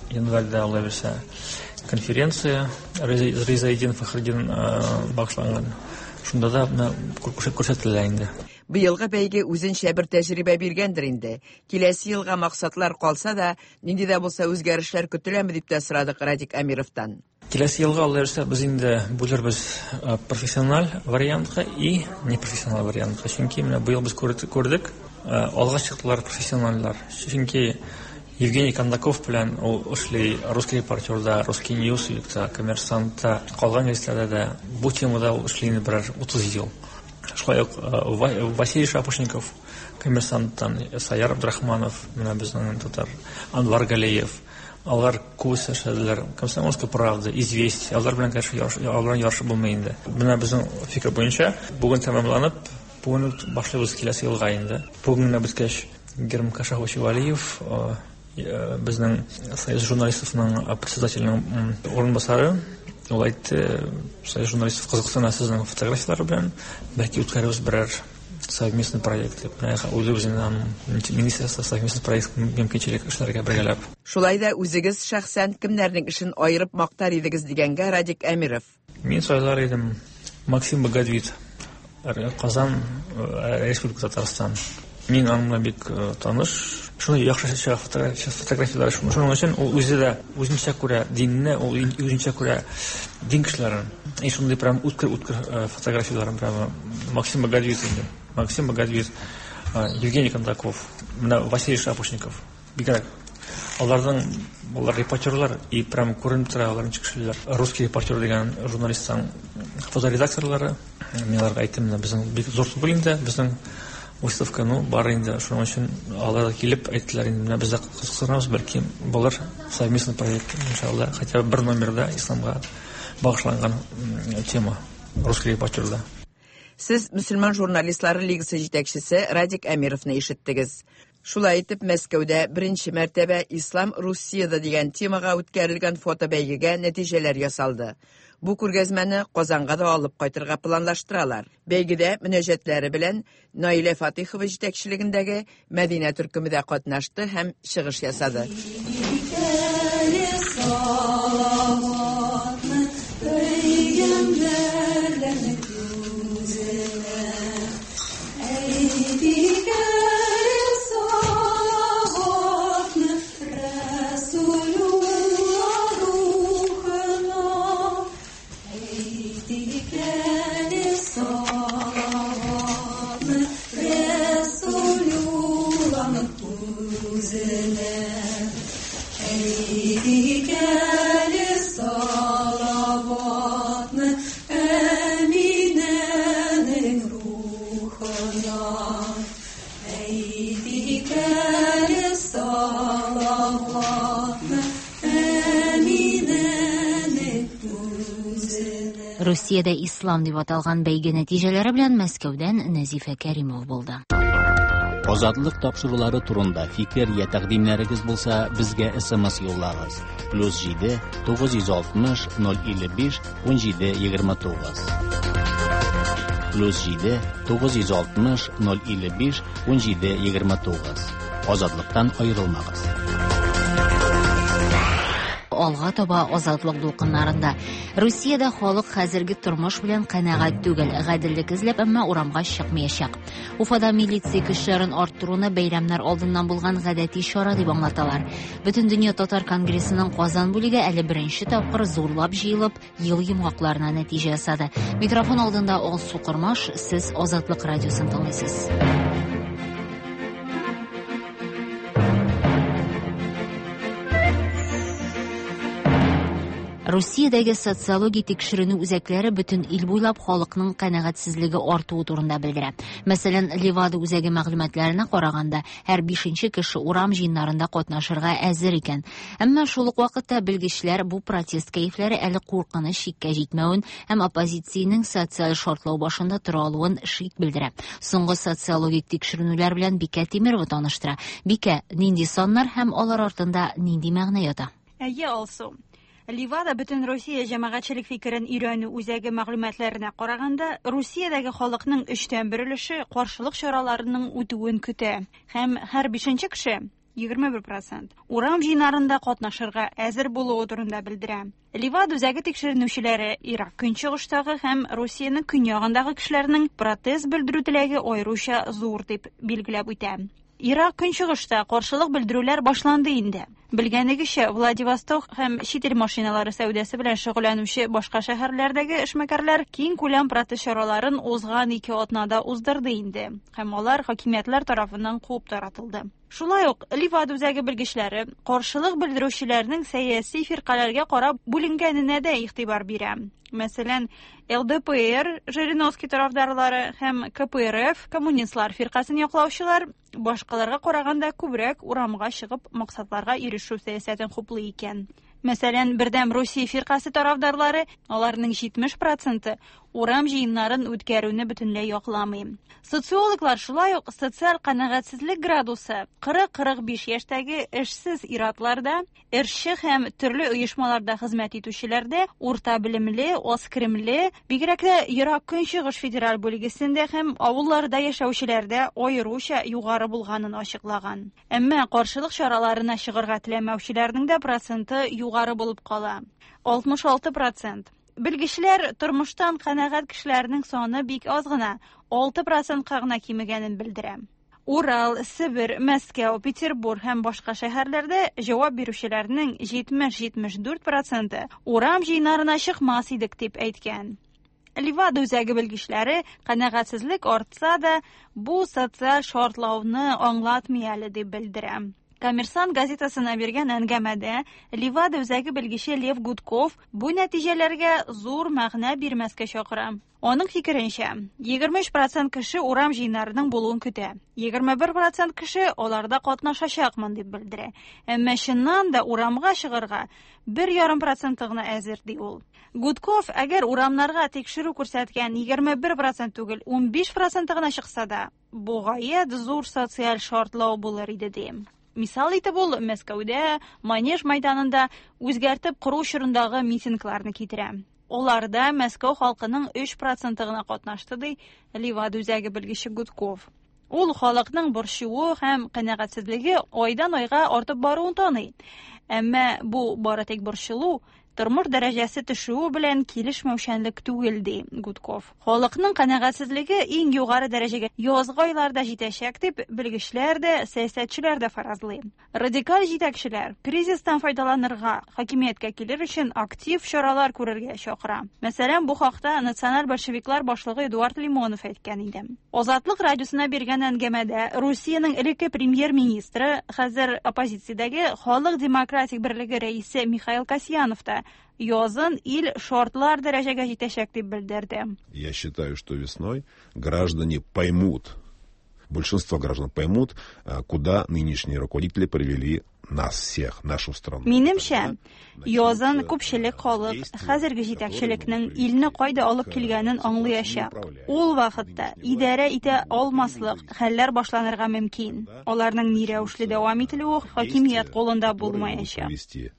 январьда алла берсе конференция Ризаидин Фахридин багышланган. Шунда да күрсәтелә инде. Быелгы бәйге үзенчә бер тәҗрибә биргәндер инде. Киләсе елга максатлар калса да, нинди дә булса үзгәрешләр көтеләме дип тә сорадык Радик Әмировтан. Киләсе елга алла берсе без инде бүлербез профессиональ вариантка и непрофессиональ вариантка. Чөнки менә быел без күрдек, алга чыктылар профессиональлар. Чөнки Евгений Кондаков белән ул эшли русский репортерда, русский ньюс юкта, коммерсантта, калган газеталарда да бу темада ул эшли берәр 30 ел. Шулай ук Василий Шапошников, коммерсанттан, Саяр Абдрахманов, менә безнең татар, Анвар Галеев, алар күп эшләделәр. Комсомольская правда, известия, алар белән ярышы булмый инде. Менә безнең фикер буенча, бүген тәмамланып, бүген башлыйбыз киләсе елга инде. Бүген менә беткәч Герм Кашахович-Валиев, безнең союз журналистовның председателенең урынбасары, ул әйтте, союз журналистов кызыксына сезнең фотографиялар белән, бәлки үткәрәбез берәр совместный проект. Үзебезнең министерство совместный проект мөмкинчелек эшләргә бергәләп. Шулай да үзегез шәхсән кемнәрнең эшен аерып мактар идегез дигәнгә Радик Әмиров. Мин сайлар идем Максим Богодвит, Казан, Республика Татарстан. Мин аңа бик таныш. Шуны яхшы фотографиялар шуның өчен ул үзенчә күрә динне, ул үзенчә күрә дин кешеләрен. И шундый прям үткер фотографияларын прямо Максим Богодвит, Евгений Кондаков, Василий Шапошников. Бигрәк аларның репортерлар и прям күренеп тора аларның кешеләр. Русский репортер дигән журналистлар, фоторедакторлары. Мин аларга әйттем, безнең бик зур түгел инде, безнең выставка, бар инде, шуның өчен аларга килеп әйттеләр инде, без дә кызыксынабыз, бәлки булыр совместный проект, иншалла, хотя бы бер номерда исламга багышланган тема русский репортерда. Сез мөселман журналистлары лигасы җитәкчесе Радик Әмировны ишеттегез. Шулай итеп, Мәскәүдә беренче мәртәбә Ислам Русияда дигән темага үткәрелгән фотобәйгегә нәтиҗәләр ясалды. Бу күргәзмәне Казанга да алып кайтырга планлаштыралар. Бәйгедә мөнәҗәтләре белән Наилә Фатихова җитәкчелегендәге Мәдинә төркеме дә катнашты һәм чыгыш ясады. Русиядә ислам дип аталган бәйге нәтиҗәләре белән Мәскәүдән Нәзифә Кәримов булды. Азатлык тапшырулары турында фикер я тәкъдимнәрегез булса, безгә SMS юллагыз. +7 960 055 1729. +7 960 055 1729. Азатлыктан аерылмагыз. Алга таба азатлык дулкыннарында. Русиядә халык хәзерге тормыш белән канәгать түгел, гаделлек эзләп, әмма урамга чыкмаячак. Уфада милиция көчләрен арттыруны бәйрәмнәр алдыннан булган гадәти чара дип аңлаталар. Бөтен дөнья татар конгрессының Казан бүлеге әле беренче тапкыр зурлап җыелып, ел йомгакларына нәтиҗә ясады. Микрофон алдында Алсу Кырмаш, сез Азатлык радиосын тыңлыйсыз. Русиядәге социология тикшеренү үзәкләре бөтен ил буйлап халыкның канәгатьсезлеге артуы турында белдерә. Мәсәлән, Левада үзәге мәгълүматларына караганда, һәр 5нче кеше урам җыеннарында катнашырга әзер икән. Әмма шул ук вакытта белгечләр бу протест кәефләре әле куркыныч чиккә җитмәвен һәм оппозициянең социаль шартлау башында тора алуын шик белдерә. Соңгы социологик тикшеренүләр белән Бикә Тимерова таныштыра. Бикә, нинди саннар һәм алар артында нинди мәгънә ята? Алсу. Левада бөтен Русия җәмәгатьчелек фикерен өйрәнү үзәге мәгълүматларына караганда, Русиядәге халыкның 3тән 1 өлеше каршылык чараларының үтүен көтә. Һәм һәр 5нче кеше, 21%. Урам җыеннарында катнашырга әзер булуы турында белдерә. Ливад үзәге тикшеренүчеләре Ирак көнчыгыштагы һәм Русиянең көньягындагы кешеләрнең протез белдерү теләге аеруча зур дип билгеләп үтә. Ирак көнчыгышта каршылык белдерүләр башланды инде. Белгәнегезчә, Владивосток һәм чит ил машиналары сәүдәсе белән шөгыльләнүче башка шәһәрләрдәге эшмәкәрләр киң күләм протез чараларын узган 2 атнада уздырды инде, һәм алар хакимиятләр тарафыннан куып таратылды. Шулай ук Ливад үзәге белгечләре каршылык белдерүчеләрнең сәяси фиркаларга карап бүленгәненә дә игътибар бирә. Мәсәлән, ЛДПР Жириновский тарафдарлары һәм КПРФ коммунистлар фиркасын яклаучылар башкаларга караганда күбрәк урамга чыгып максатларга ирешү сәясәтен хуплый икән. Мәсәлән, Бердәм Русия фиркасы тарафдарлары аларның 70% урам җыеннарын үткәрүне бөтенләй якламый. Социологлар шулай ук социаль канәгатьсезлек градусы 40-45 яшьтәге эшсез иратларда, эшче һәм төрле оешмаларда хезмәт итүчеләрдә, урта белемле, аз керемле, бигрәк тә Ирак көнчыгыш федераль бүлегесендә һәм авылларда яшәүчеләрдә аеруча югары булганын ачыклаган. Әмма каршылык чараларына чыгарга теләмәүчеләрнең дә проценты югары булып кала. 66%. Белгечләр тормыштан канәгать кешеләрнең саны бик аз гына, 6%-ка гына кимегәнен белдерә. Урал, Сибир, Мәскәү, Петербург һәм башка шәһәрләрдә җавап бирүчеләрнең 70-74% урам җыеннарына чыкмас идек дип әйткән. Ливад үзәге белгечләре канәгатьсезлек артса да, бу социаль шартлауны аңлатмый әле дип белдерә. Коммерсант газетасына биргән әңгәмәдә Ливад үзәге белгече Лев Гудков бу нәтиҗәләргә зур мәгънә бирмәскә чакыра. Аның фикеренчә, 23% кеше урам җыеннарының булуын көтә. 21% кеше аларда катнашачакмын дип белдерә. Әмма чыннан да урамга чыгарга 1,5% гына әзер ди ул. Гудков, әгәр урамнарга тикшерү күрсәткән 21% түгел, 15% гына чыкса да, бу гаять зур социаль шартлау булыр иде ди. Мисал итеп ул Мәскәүдә Манеж мәйданында үзгәртеп кору чорындагы митингларны китерә. Оларда Мәскәү халкының 3% гына катнашты ди Ливад үзәге белгече Гудков. Ул халыкның борчуы һәм канәгатьсезлеге айдан-айга артып баруын таный. Әмма бу бары тик борчылу, тормыш дәрәҗәсе төшүе белән килешмәүчәнлек түгел ди Гудков. Халыкның канәгатьсезлеге иң югары дәрәҗәгә язгы айларда җитәчәк дип белгечләр дә, сәясәтчеләр дә фаразлый. Радикаль җитәкчеләр кризистан файдаланырга, хакимияткә килер өчен актив чаралар күрергә чакыра. Мәсәлән, бу хакта националь большевиклар башлыгы Эдуард Лимонов әйткән иде. Азатлык радиосына биргән әңгәмәдә Русиянең элекке премьер-министры, хәзер оппозициядәге Халык демократик берлеге рәисе Михаил Касьянов та язын ил шартлар дәрәҗәгә җитәчәк дип белдерде. Я считаю, что весной граждане поймут, большинство граждан поймут, куда нынешние руководители привели нас всех, нашу страну. Минемчә, язын күпчелек халык хәзерге җитәкчелекнең илне кайда алып килгәнен аңлаячак. Ул вакытта идарә итә алмаслык хәлләр башланырга мөмкин. Аларның ни рәвешле дәвам ителүе хакимият кулында булмаячак.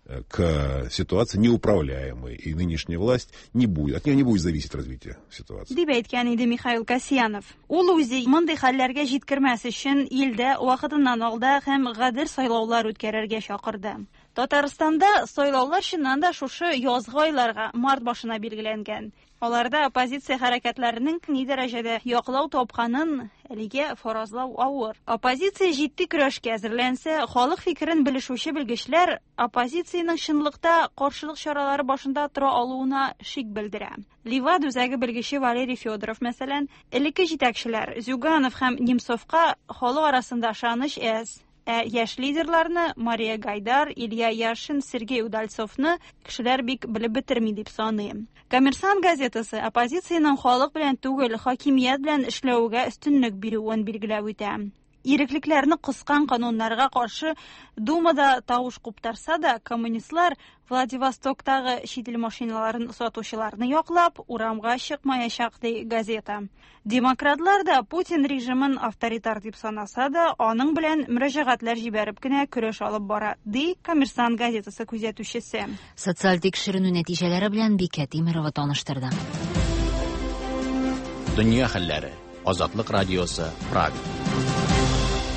К ситуации неуправляемой, и нынешняя власть не будет, от нее не будет зависеть развитие ситуации. Дип әйткән иде Михаил Касьянов. Ул үзе мондый хәлләргә җиткермәс өчен илдә вакытыннан алда һәм гадел сайлаулар үткәрергә чакырды. Татарстанда сайлаулар чыннан да шушы язгы айларга март башына билгеләнгән. Аларда оппозиция хәрәкәтләренең ни дәрәҗәдә яклау тапканын әлегә фаразлау авыр. Оппозиция җитди көрәшкә әзерләнсә, халык фикерен белешүче белгечләр оппозициянең чынлыкта каршылык чаралары башында тора алуына шик белдерә. Ливад үзәге белгече Валерий Федоров, мәсәлән, элекке җитәкчеләр Зюганов һәм Немцовка халык арасында ышаныч әз. Яшь лидерларны Мария Гайдар, Илья Яшин, Сергей Удальцовны кешеләр бик белеп бетерми дип саный. Коммерсант газетасы оппозициянең халык белән түгел, хакимият белән эшләүгә өстенлек бирүен билгеләп үтә. Иреклекләрне кыскан кануннарга каршы Думада тавыш куптарса да, коммунистлар Владивостоктагы чит ил машиналарын сатучыларны яклап, урамга чыкмаячак ди газета. Демократлар да Путин режимын авторитар дип санаса да, аның белән мөрәҗәгатьләр җибәреп кенә көрәш алып бара, ди Коммерсант газетасы күзәтүчесе. Социаль тикшеренү нәтиҗәләре белән Бикә Тимерова таныштырды. Дөнья хәлләре. Азатлык радиосы, Прага.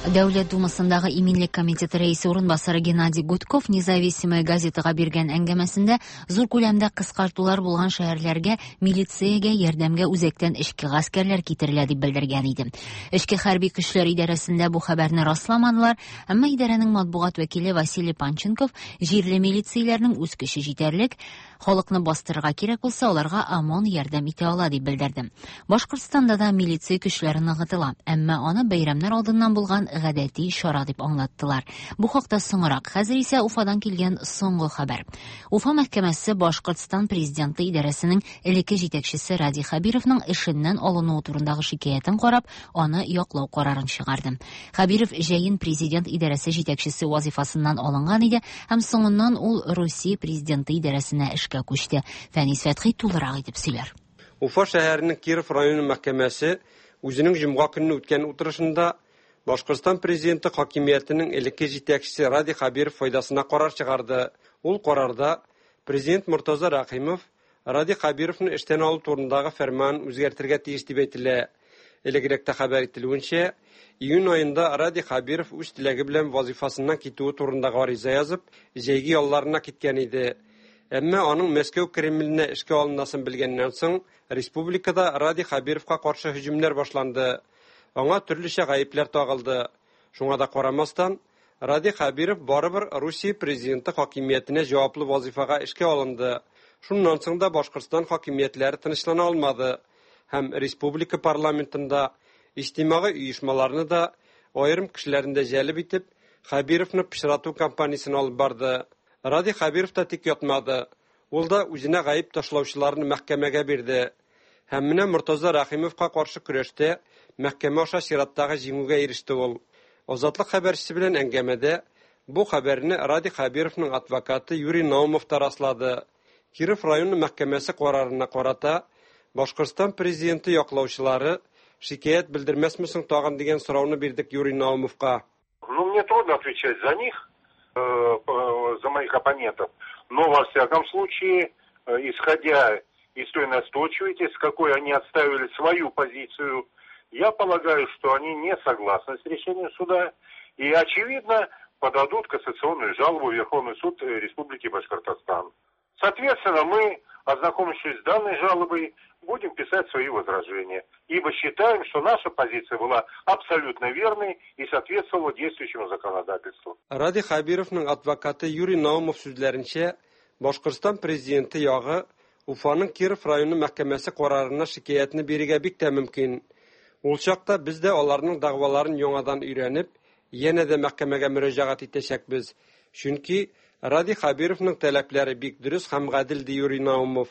Дәүләт Думасындагы иминлек комитеты рәисе урынбасары Геннадий Гудков независимая газетага биргән әңгәмәсендә зур күләмдә кыскартулар булган шәһәрләргә милициягә ярдәмгә үзәктән эшкә гаскәрләр китерелә дип белдергән иде. Эшкә хәрби көчләр идарәсендә бу хәбәрне расламадылар, әмма идарәнең матбугат вәкиле Василий Панченков җирле милицияләрнең үз көче җитәрлек, халыкны бастырырга кирәк булса, аларга ОМОН ярдәм итә ала дип белдерде. Башкортстанда да милиция көчләре ныгытыла, әмма аны бәйрәмнәр алдыннан булган гадәти чара дип аңлаттылар. Бу хакта соңрак. Хәзер исә Уфадан килгән соңгы хәбәр. Уфа мәхкәмәсе Башкортстан президенты идарәсенең элекке җитәкчесе Ради Хабировның эшеннән алынуы турындагы шикаятен карап, аны яклау карарын чыгарды. Хабиров җәен президент идарәсе җитәкчесе вазифасыннан алынган иде һәм соңыннан ул Русия президенты идарәсенә эшкә күчте. Фәнис Фәтхи тулырак итеп сөйләр. Уфа шәһәренең Киров районы мәхкәмәсе үзенең җомга көнне үткән утырышында Башкортстан президенты хакимиятенең элекке җитәкчесе Ради Хабиров файдасына карар чыгарды. Ул карарда президент Муртаза Рахимов Ради Хабировны эштән алу турындагы фәрман үзгәртергә тиеш дип әйтелә. Элегрәктә хәбәр ителүенчә, июнь айында Ради Хабиров үз теләге белән вазифасыннан китүе турындагы гариза язып, җәйге ялларына киткән иде. Әмма аның Мәскәү Кремленә эшкә алынасын белгәннән соң, республикада Ради Хабировка каршы һөҗүмнәр башланды. Аңа төрлечә гаепләр тагылды. Шуңа да карамастан, Ради Хабиров барыбер Русия президенты хакимиятенә җаваплы вазифага эшкә алынды. Шуннан соң да Башкортстан хакимиятләре тынычлана алмады һәм республика парламентында иҗтимагый оешмаларны да аерым кешеләрне дә җәлеп итеп, Хабировны пычрату кампаниясын алып барды. Ради Хабиров та тик ятмады. Ул да үзенә гаеп ташлаучыларны мәхкәмәгә бирде. Һәм менә Муртаза Рахимовка каршы көрәштә мәхкәмә аша чираттагы җиңүгә иреште ул. Азатлык хәбәрчесе белән әңгәмәдә бу хәбәрне Ради Хабировның адвокаты Юрий Наумов тараслады. Киров районы мәхкәмәсе карарына карата Башкортстан президенты яклаучылары шикаят белдермәсме соң тагын дигән сорауны бирдек Юрий Наумовка. Ну, мне трудно отвечать за них, за моих оппонентов, но во всяком случае, исходя из той настойчивости, с какой они отставили свою позицию, я полагаю, что они не согласны с решением суда и, очевидно, подадут кассационную жалобу в Верховный суд Республики Башкортостан. Соответственно, мы, ознакомившись с данной жалобой, будем писать свои возражения, ибо считаем, что наша позиция была абсолютно верной и соответствовала действующему законодательству. Ради Хабировның адвокаты Юрий Наумов сүзләренчә, Башкортстан президенты ягы Уфаның Киров районы мәхкәмәсе карарына шикаятны бирергә бик тә мөмкин. Ул чакта без дә аларның дәгъваларын яңадан өйрәнеп, янә дә мәхкәмәгә мөрәҗәгать итәчәкбез. Чөнки Ради Хабировның таләпләре бик дөрес һәм гадел ди Юрий Наумов.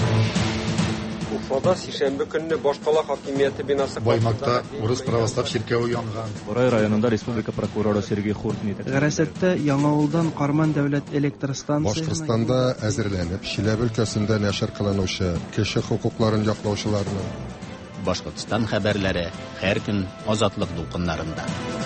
Уфада сишәмбе көнне Башкала хакимияте бинасы Баймакта Урыс православ чиркәүе янган. Борай районында республика прокуроры Сергей Хуртин итә. Гәрәсәттә Яңавылдан Карман дәүләт электр станциясе Башкортстанда әзерләнеп, Чиләбе өлкәсендә нәшер кылынучы кеше хукукларын яклаучыларны Башкортстан хәбәрләре һәр көн азатлык дулкыннарында.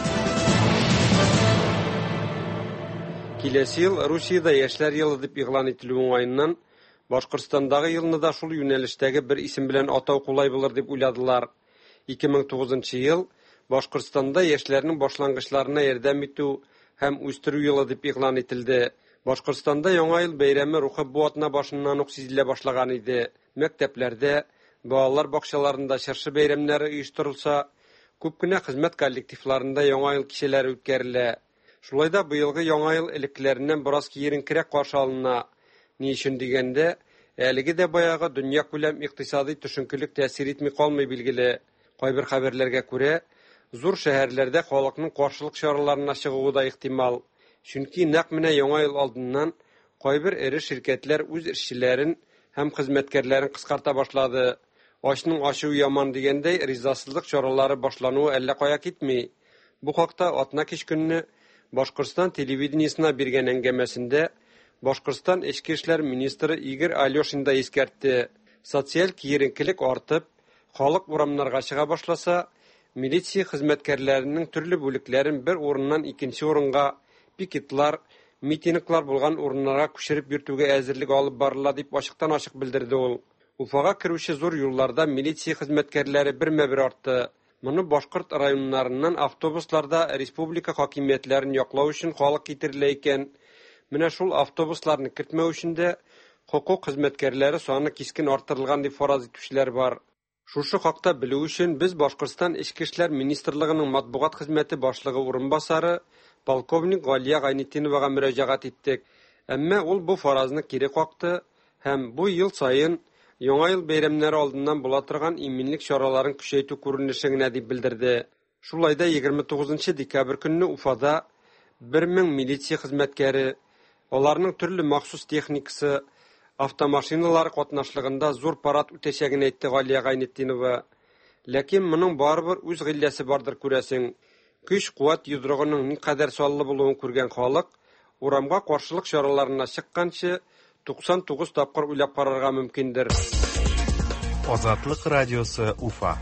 Киләсе ел Русиядә яшьләр елы дип игълан ителү уңаеннан Башкортстандагы елны да шул юнәлештәге бер исем белән атау кулай булыр дип уйладылар. 2009 ел Башкортстанда яшьләрнең башлангычларына ярдәм итү һәм үстерү елы дип игълан ителде. Башкортстанда яңа ел бәйрәме рухы бу атна башыннан ук сизелә башлаган иде. Мәктәпләрдә, балалар бакчаларында чыршы бәйрәмнәре оештырылса, күп кенә хезмәт коллективларында яңа ел кичәләре үткәрелә. Шулай да быелгы яңа ел элеккеләреннән бераз киеренкерәк каршы алына. Ни өчен дигәндә, әлеге дә баягы дөнья күләм икътисади төшенкелек тәэсир итми калмый билгеле. Кайбер хәбәрләргә күрә, зур шәһәрләрдә халыкның каршылык чараларына чыгуы да ихтимал. Чөнки нәкъ менә яңа ел алдыннан кайбер эре ширкәтләр үз эшчеләрен һәм хезмәткәрләрен кыскарта башлады. Ашның ачуы яман дигәндәй ризасызлык чаралары башлануы әллә кая китми. Бу хакта атна кич көнне Башкортстан телевидениесына биргән әңгәмәсендә Башкортстан эчке эшләр министры Игорь Алешин да искәртте. Социаль киеренкелек артып, халык урамнарга чыга башласа, милиция хезмәткәрләренең төрле бүлекләрен бер урыннан икенче урынга, пикетлар, митинглар булган урыннарга күчереп йөртүгә әзерлек алып барыла дип ачыктан-ачык белдерде ул. Уфага керүче зур юлларда милиция хезмәткәрләре бермә-бер артты. Моны башкорт районнарыннан автобусларда республика хакимиятләрен яклау өчен халык китерелә икән. Менә шул автобусларны кертмәү өчен дә хукук хезмәткәрләре саны кискен артырылган дип фараз итүчеләр бар. Шушы хакта белү өчен без Башкортстан Эчке эшләр министрлыгының матбугат хезмәте башлыгы урынбасары полковник Галия Гайнетдиновага мөрәҗәгать иттек. Әмма ул бу фаразны кире какты һәм бу ел сайын Яңа ел бәйрәмнәре алдыннан була торган иминлек чараларын көчәйтү күренеше генә дип белдерде. Шулайда 29 декабрь көнне Уфада 1000 милиция хезмәткәре, аларның төрле махсус техникасы, автомашиналар катнашлыгында зур парад үтәчәген әйтте Галия Гайнетдинова. Ләкин моның барыбер үз гыйләсе бардыр күрәсең. Көч-куәт йодрыгының никадәр саллы булуын күргән халык урамга каршылык чараларына чыкканчы 99 тапкыр уйлап карарга мөмкиндер. Азатлык радиосы Уфа.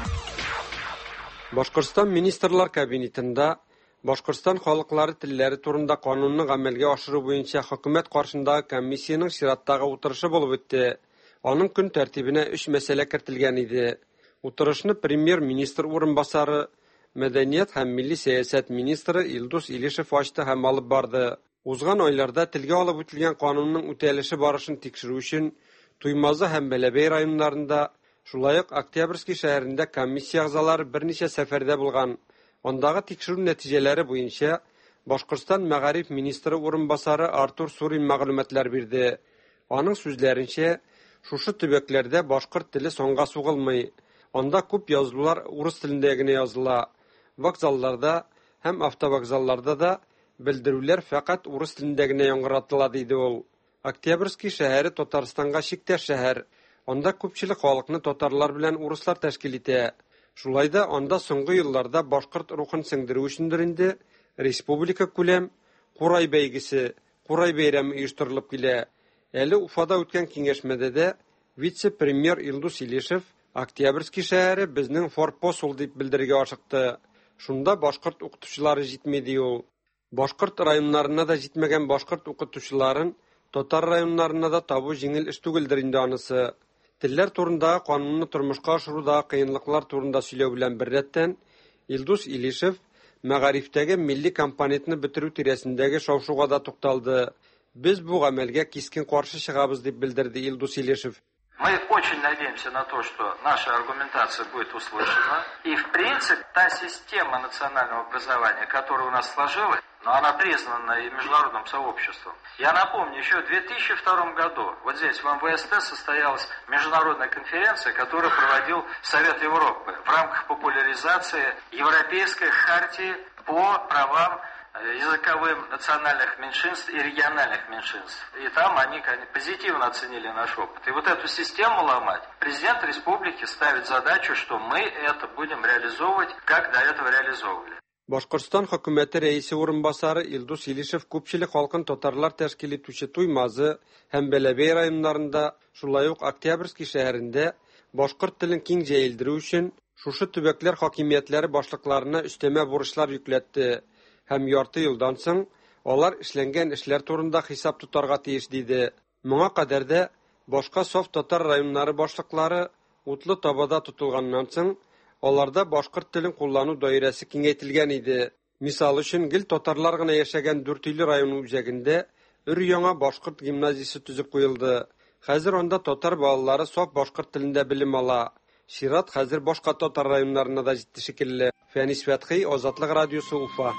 Башкортстан министрлар кабинетында Башкортстан халыклары телләре турында канунны гамәлгә ашыру буенча хөкүмәт каршындагы комиссияның чираттагы утырышы булып үтте. Аның көн тәртибенә 3 мәсьәлә кертелгән иде. Утырышны премьер-министр урынбасары, мәдәният һәм милли сәясәт министры Илдус Илишев ачты һәм алып барды. Узган айларда телгә алып үтелгән канунның үтәлеше барышын тикшерү өчен Туймазы һәм Бәләбәй районнарында, шулай ук Октябрьский шәһәрендә комиссия әгъзалары берничә сәфәрдә булган. Андагы тикшерү нәтиҗәләре буенча Башкортстан мәгариф министры урынбасары Артур Сурин мәгълүматлар бирде. Аның сүзләренчә, шушы төбәкләрдә башкорт теле соңга сугылмый. Анда күп язулар урыс телендә генә языла. Вокзалларда һәм автовокзалларда да белдерүләр фақат урыс телендә генә яңгыратыла диде ул. Октябрьский шәһәре Татарстанга чиктәш шәһәр. Анда күпчелек халыкны татарлар белән урыслар тәшкил итә. Шулайда анда соңгы елларда башкорт рухын сеңдерү өчен инде республика күләм Курай бәйгесе, Курай бәйрәме оештырылып килә. Әле Уфада үткән киңәшмәдә дә вице-премьер Илдус Илишев Октябрьский шәһәре безнең форпост дип белдергә ашыкты. Шунда башкорт укытучылары җитми ди ул. Башкорт районнарына да җитмәгән башкорт укытучыларын татар районнарына да табу җиңел эш түгелдер инде анысы. Телләр турындагы канунны тормышка ашырудагы кыенлыклар турында сөйләү белән беррәттән Илдус Илишев мәгарифтәге милли компонентны бетерү тирәсендәге шау-шуга да тукталды. Без бу гамәлгә кискен каршы чыгабыз дип белдерде Илдус Илишев. Мы очень надеемся на то, что наша аргументация будет услышана. И, в принципе, та система национального образования, которая у нас сложилась, но она признана и международным сообществом. Я напомню, еще в 2002 году вот здесь в МВСТ состоялась международная конференция, которую проводил Совет Европы в рамках популяризации Европейской хартии по правам языковым национальных меньшинств и региональных меньшинств. И там они позитивно оценили наш опыт. И вот эту систему ломать президент республики ставит задачу, что мы это будем реализовывать, как до этого реализовывали. Башкортстан хөкүмәте рәисе урынбасары Илдус Илишев күпчелек халкын татарлар тәшкил итүче Туймазы һәм Бәләбәй районнарында, шулай ук Октябрьский шәһәрендә башкорт телен киң җәелдерү өчен шушы төбәкләр хакимиятләре башлыкларына өстәмә бурычлар йөкләтте. Һәм ярты елдан соң алар эшләнгән эшләр турында хисап тутарга тиеш диде. Моңа кадәр дә башка саф татар районнары башлыклары утлы табада тотылганнан соң аларда башкорт телен куллану даирәсе киңәйтелгән иде. Мисал өчен, гел татарлар гына яшәгән Дүртөйле районы үзәгендә өр-яңа башкорт гимназиясе төзеп куелды. Хәзер анда татар балалары саф башкорт телендә белем ала. Чират хәзер башка татар районнарына да җитте шикелле. Фәнис Фәтхи, Азатлык радиосы, Уфа.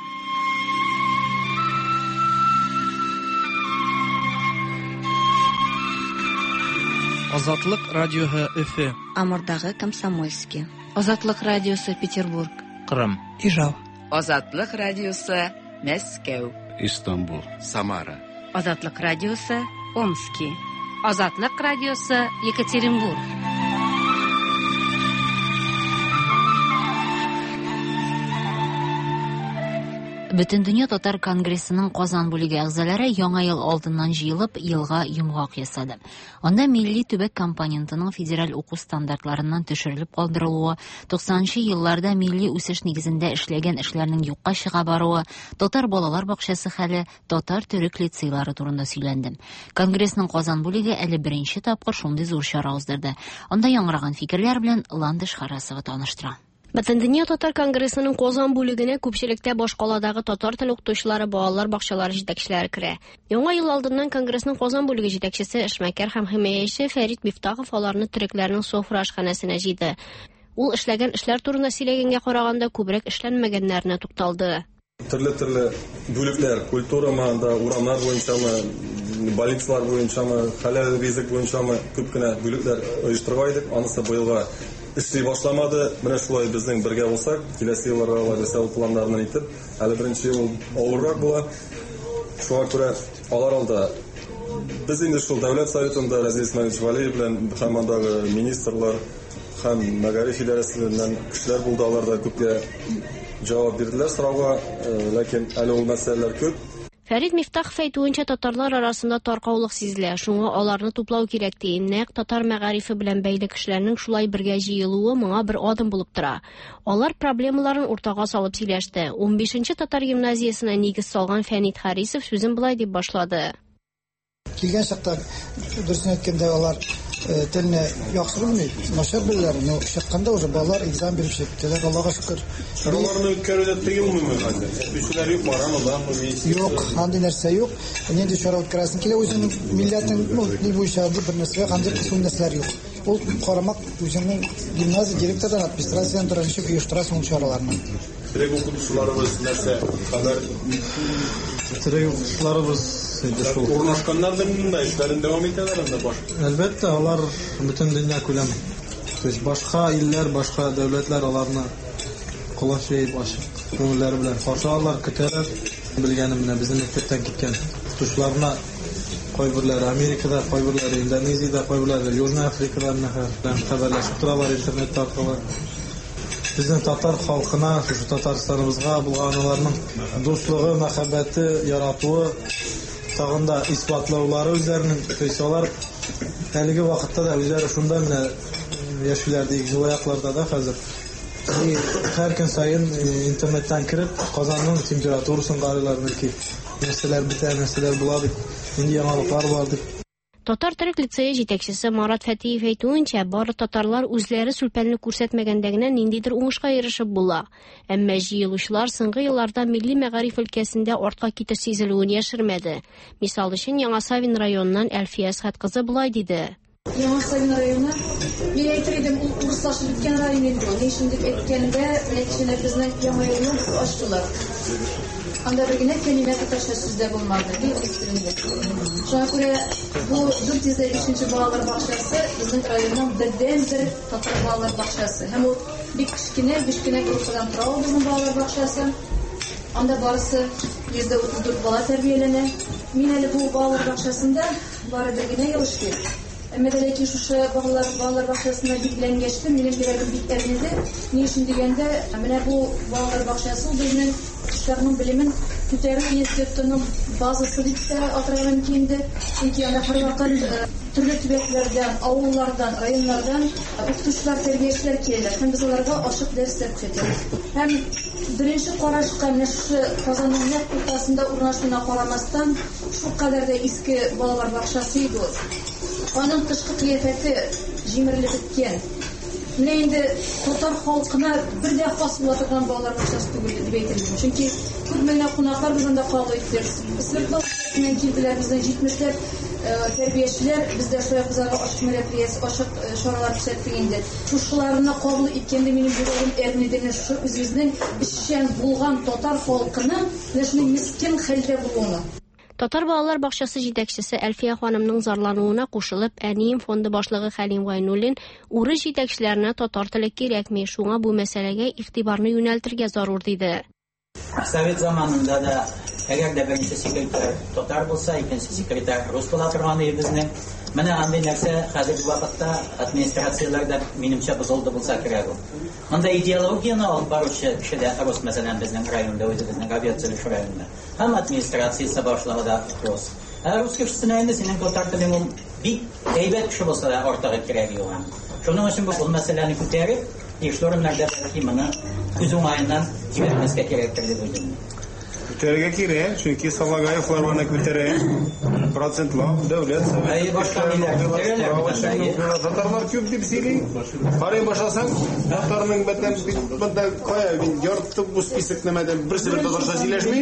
Азатлык радиоһы Өфе. Амурдагы Комсомольский. Азатлык радиосы Петербург. Кырым. Ижау. Азатлык радиосы Мәскәү. Истанбул. Самара. Азатлык радиосы Омский. Азатлык радиосы Екатеринбург. Бөтен дөнья татар конгрессының Казан бүлеге әгъзалары яңа ел алдыннан җыелып, елга йомгак ясады. Анда милли төбәк компонентының федераль уку стандартларыннан төшерелеп калдырылуы, 90нчы елларда милли үсеш нигезендә эшләгән эшләрнең юкка чыга баруы, татар балалар бакчасы хәле, татар-төрек лицейлары турында сөйләнде. Конгрессның Казан бүлеге әле беренче тапкыр шундый зур чара уздырды. Анда яңгыраган фикерләр белән Ландыш Харасова таныштыра. Бөтендөнья татар конгрессының Казан бүлегенә күпчелектә башкаладагы татар тел укытучылары, балалар бакчалары җитәкчеләре керә. Яңа ел алдыннан конгрессның Казан бүлеге җитәкчесе, эшмәкәр һәм химаяче Фәрит Мифтахов аларны төрекләрнең софра ашханәсенә җыйды. Ул эшләгән эшләр турында сөйләгәнгә караганда күбрәк эшләнмәгәннәренә тукталды. Төрле бүлекләр, культура манда, урамнар буенчамы, больницалар буенчамы, хәләл ризык буенчамы күп кенә бүлекләр оештырга идек. Анысы быелга эшли башламады. Менә шулай безнең бергә булсак, киләсе елларга рәсәл планнарын итеп, әле беренче ел авыррак була. Шуңа күрә алар алда без инде шул дәүләт советында Разил Исмәгыйль Валиев белән һәм андагы министрлар һәм мәгариф идарәсеннән кешеләр булды, алар да күпкә җавап бирделәр сорауга, ләкин әле ул мәсьәләләр күп. Фәрит Мифтахов әйтүенчә, татарлар арасында таркаулык сизелә. Шуңа аларны туплау кирәк ди. Нәкъ татар мәгарифе белән бәйле кешеләрнең шулай бергә җыелуы моңа бер адым булып тора. Алар проблемаларын уртага салып сөйләште. 15-нче татар гимназиясенә нигез салган Фәнит Харисов сүзен булай дип башлады. Килгән чакта дөресен әйткәндә алар телне яхшы белми, начар беләләр, но чыкканда уже балалар экзамен биреп чыктылар, Аллага шөкер. Аларны үткәрүдә тыелмыймы хәзер? Үсүләр юкмы, анда Юк, андый нәрсә юк. Нинди чара үткәрәсен килә, үзенең милләтен, ни буенча бер нәрсә, андый кысым нәрсәләр юк. Ул карамак үзенең гимназия директордан, администрациядан торганчы оештыра ул чараларны. Терек укытучыларыбыз нәрсә хәбәр? Терек укытучыларыбыз урнашканнардан да эшләрен дәвам итәләр анда баш. Әлбәттә, алар бөтен дөнья күләм. То есть башка илләр, башка дәүләтләр аларны колаш җәеп ачык күңелләре белән каршы алалар, көтәләр. Белгәнем менә безнең мәктәптән киткән укытучыларына кайберләре Америкада, кайберләре Индонезиядә, кайберләре Южный Африкада белән хәбәрләшеп торалар интернет аркылы. Безнең татар халкына, шушы Татарстаныбызга булган аларның дуслыгы, мәхәббәте, яратуы тагын да испатлаулары үзләренең, то есть алар әлеге вакытта да үзләре шунда менә яшьләр ди, җылаякларда да хәзер. Һәр көн сайын интернеттан кирип, Казанның температурасын карыйлар, бәлки нәрсәләр бетә, нәрсәләр була дип, инде яңалыклар бар дип. Татар төрек лицее җитәкчесе Марат Фәтиев әйтүенчә, бары татарлар үзләре сүлпәнне күрсәтмәгәндә генә ниндидер уңышка ирешеп була. Әмма җыелучылар соңгы елларда милли мәгариф өлкәсендә артка китү сизелүен яшермәде. Мисал өчен Яңа Савин районыннан Әлфия Әсхәт кызы булай диде. Яңа Савин районы, мин әйтер идем, ул урыслашып беткән район инде. Ни өчен дип әйткәндә, нәтиҗәдә безнең яңа елны ачтылар. Анда бер генә кәлимә татарча сүздә булмады, ди үстерендә. Шуңа күрә бу 405 балалар бакчасы безнең районның бердән-бер татар балалар бакчасы. Һәм ул бик кечкенә группадан тора безнең балалар бакчасы. Анда барысы 134 бала тәрбияләнә. Мин әле бу балалар бакчасында бары бер генә ел эшлим. Әмма дә ләкин шушы балалар бакчасында билгеләнгәчтә минем йөрәгем бик әрнеде. Ни өчен дигәндә, менә бу балалар бакчасы безнең кешеләрнең белемен күтәрү институтының базасы дип тә атарга мөмкин инде. Чөнки анда һәрвакыт төрле төбәкләрдән, авыллардан, районнардан укытучылар, тәрбиячеләр киләләр. Һәм без аларга ачык дәресләр күрсәтәбез. Һәм беренче карашка нәшр Казанның нәкъ уртасында урнашуына карамастан, шулкадәр дә иске балалар бакчасы иде ул. Аның тышкы кыяфәте җимерелеп беткән. Менә инде татар халкына бер дә хас була торган балалар бакчасы түгел дип әйтелгән. Чөнки күпмәгә кунаклар без анда кабул иттек. Сыйфатлардан килделәр безнең 70-ләр тәрбиячеләр, бездә шулай кызларга ачык мәрәфияс, ачык чаралар күрсәттек инде. Шушыларны кабул иткәндә минем йөрәгем әрнеде. Шу үзебезнең эшчән булган татар халкының нәшне мискин хәлдә булуына. Татар балалар бакчасы җитәкчесе Әлфия ханымның зарлануына кушылып, Әнием фонды башлыгы Хәлим Гайнуллин урыс җитәкчеләренә татар теле кирәкми, шуңа бу мәсьәләгә игътибарны юнәлтергә зарур диде. Совет заманында да әгәр дә беренче секретарь татар булса, икенче секретарь рус була торган иде безнең. Менә андый нәрсә хәзерге вакытта администрацияләрдә минемчә бозылды булса кирәк ул. Анда идеологияны алып баручы кешедә рус мәсәлән безнең районда, үзебезнең авиация районында. Һәм администрациясе башлаганда рус. Рус кешесенә инде синең татар телең бик әйбәт кеше булса да артыгы кирәк юк. Шуның өчен бу мәсьәләне күтәреп, ишләрнәрдә бәлки моны үз уңаеннан җибәрмәскә кирәктер дип уйлыйм. Күтәрергә кирәк, чөнки Салагаевлар моны күтәрә. Процентлап дәүләт татарлар күп дип сөйли. Карый башласаң, татарның бөтен бunda кая яртып бу список нәмәдән берсе татарча сөйләшми.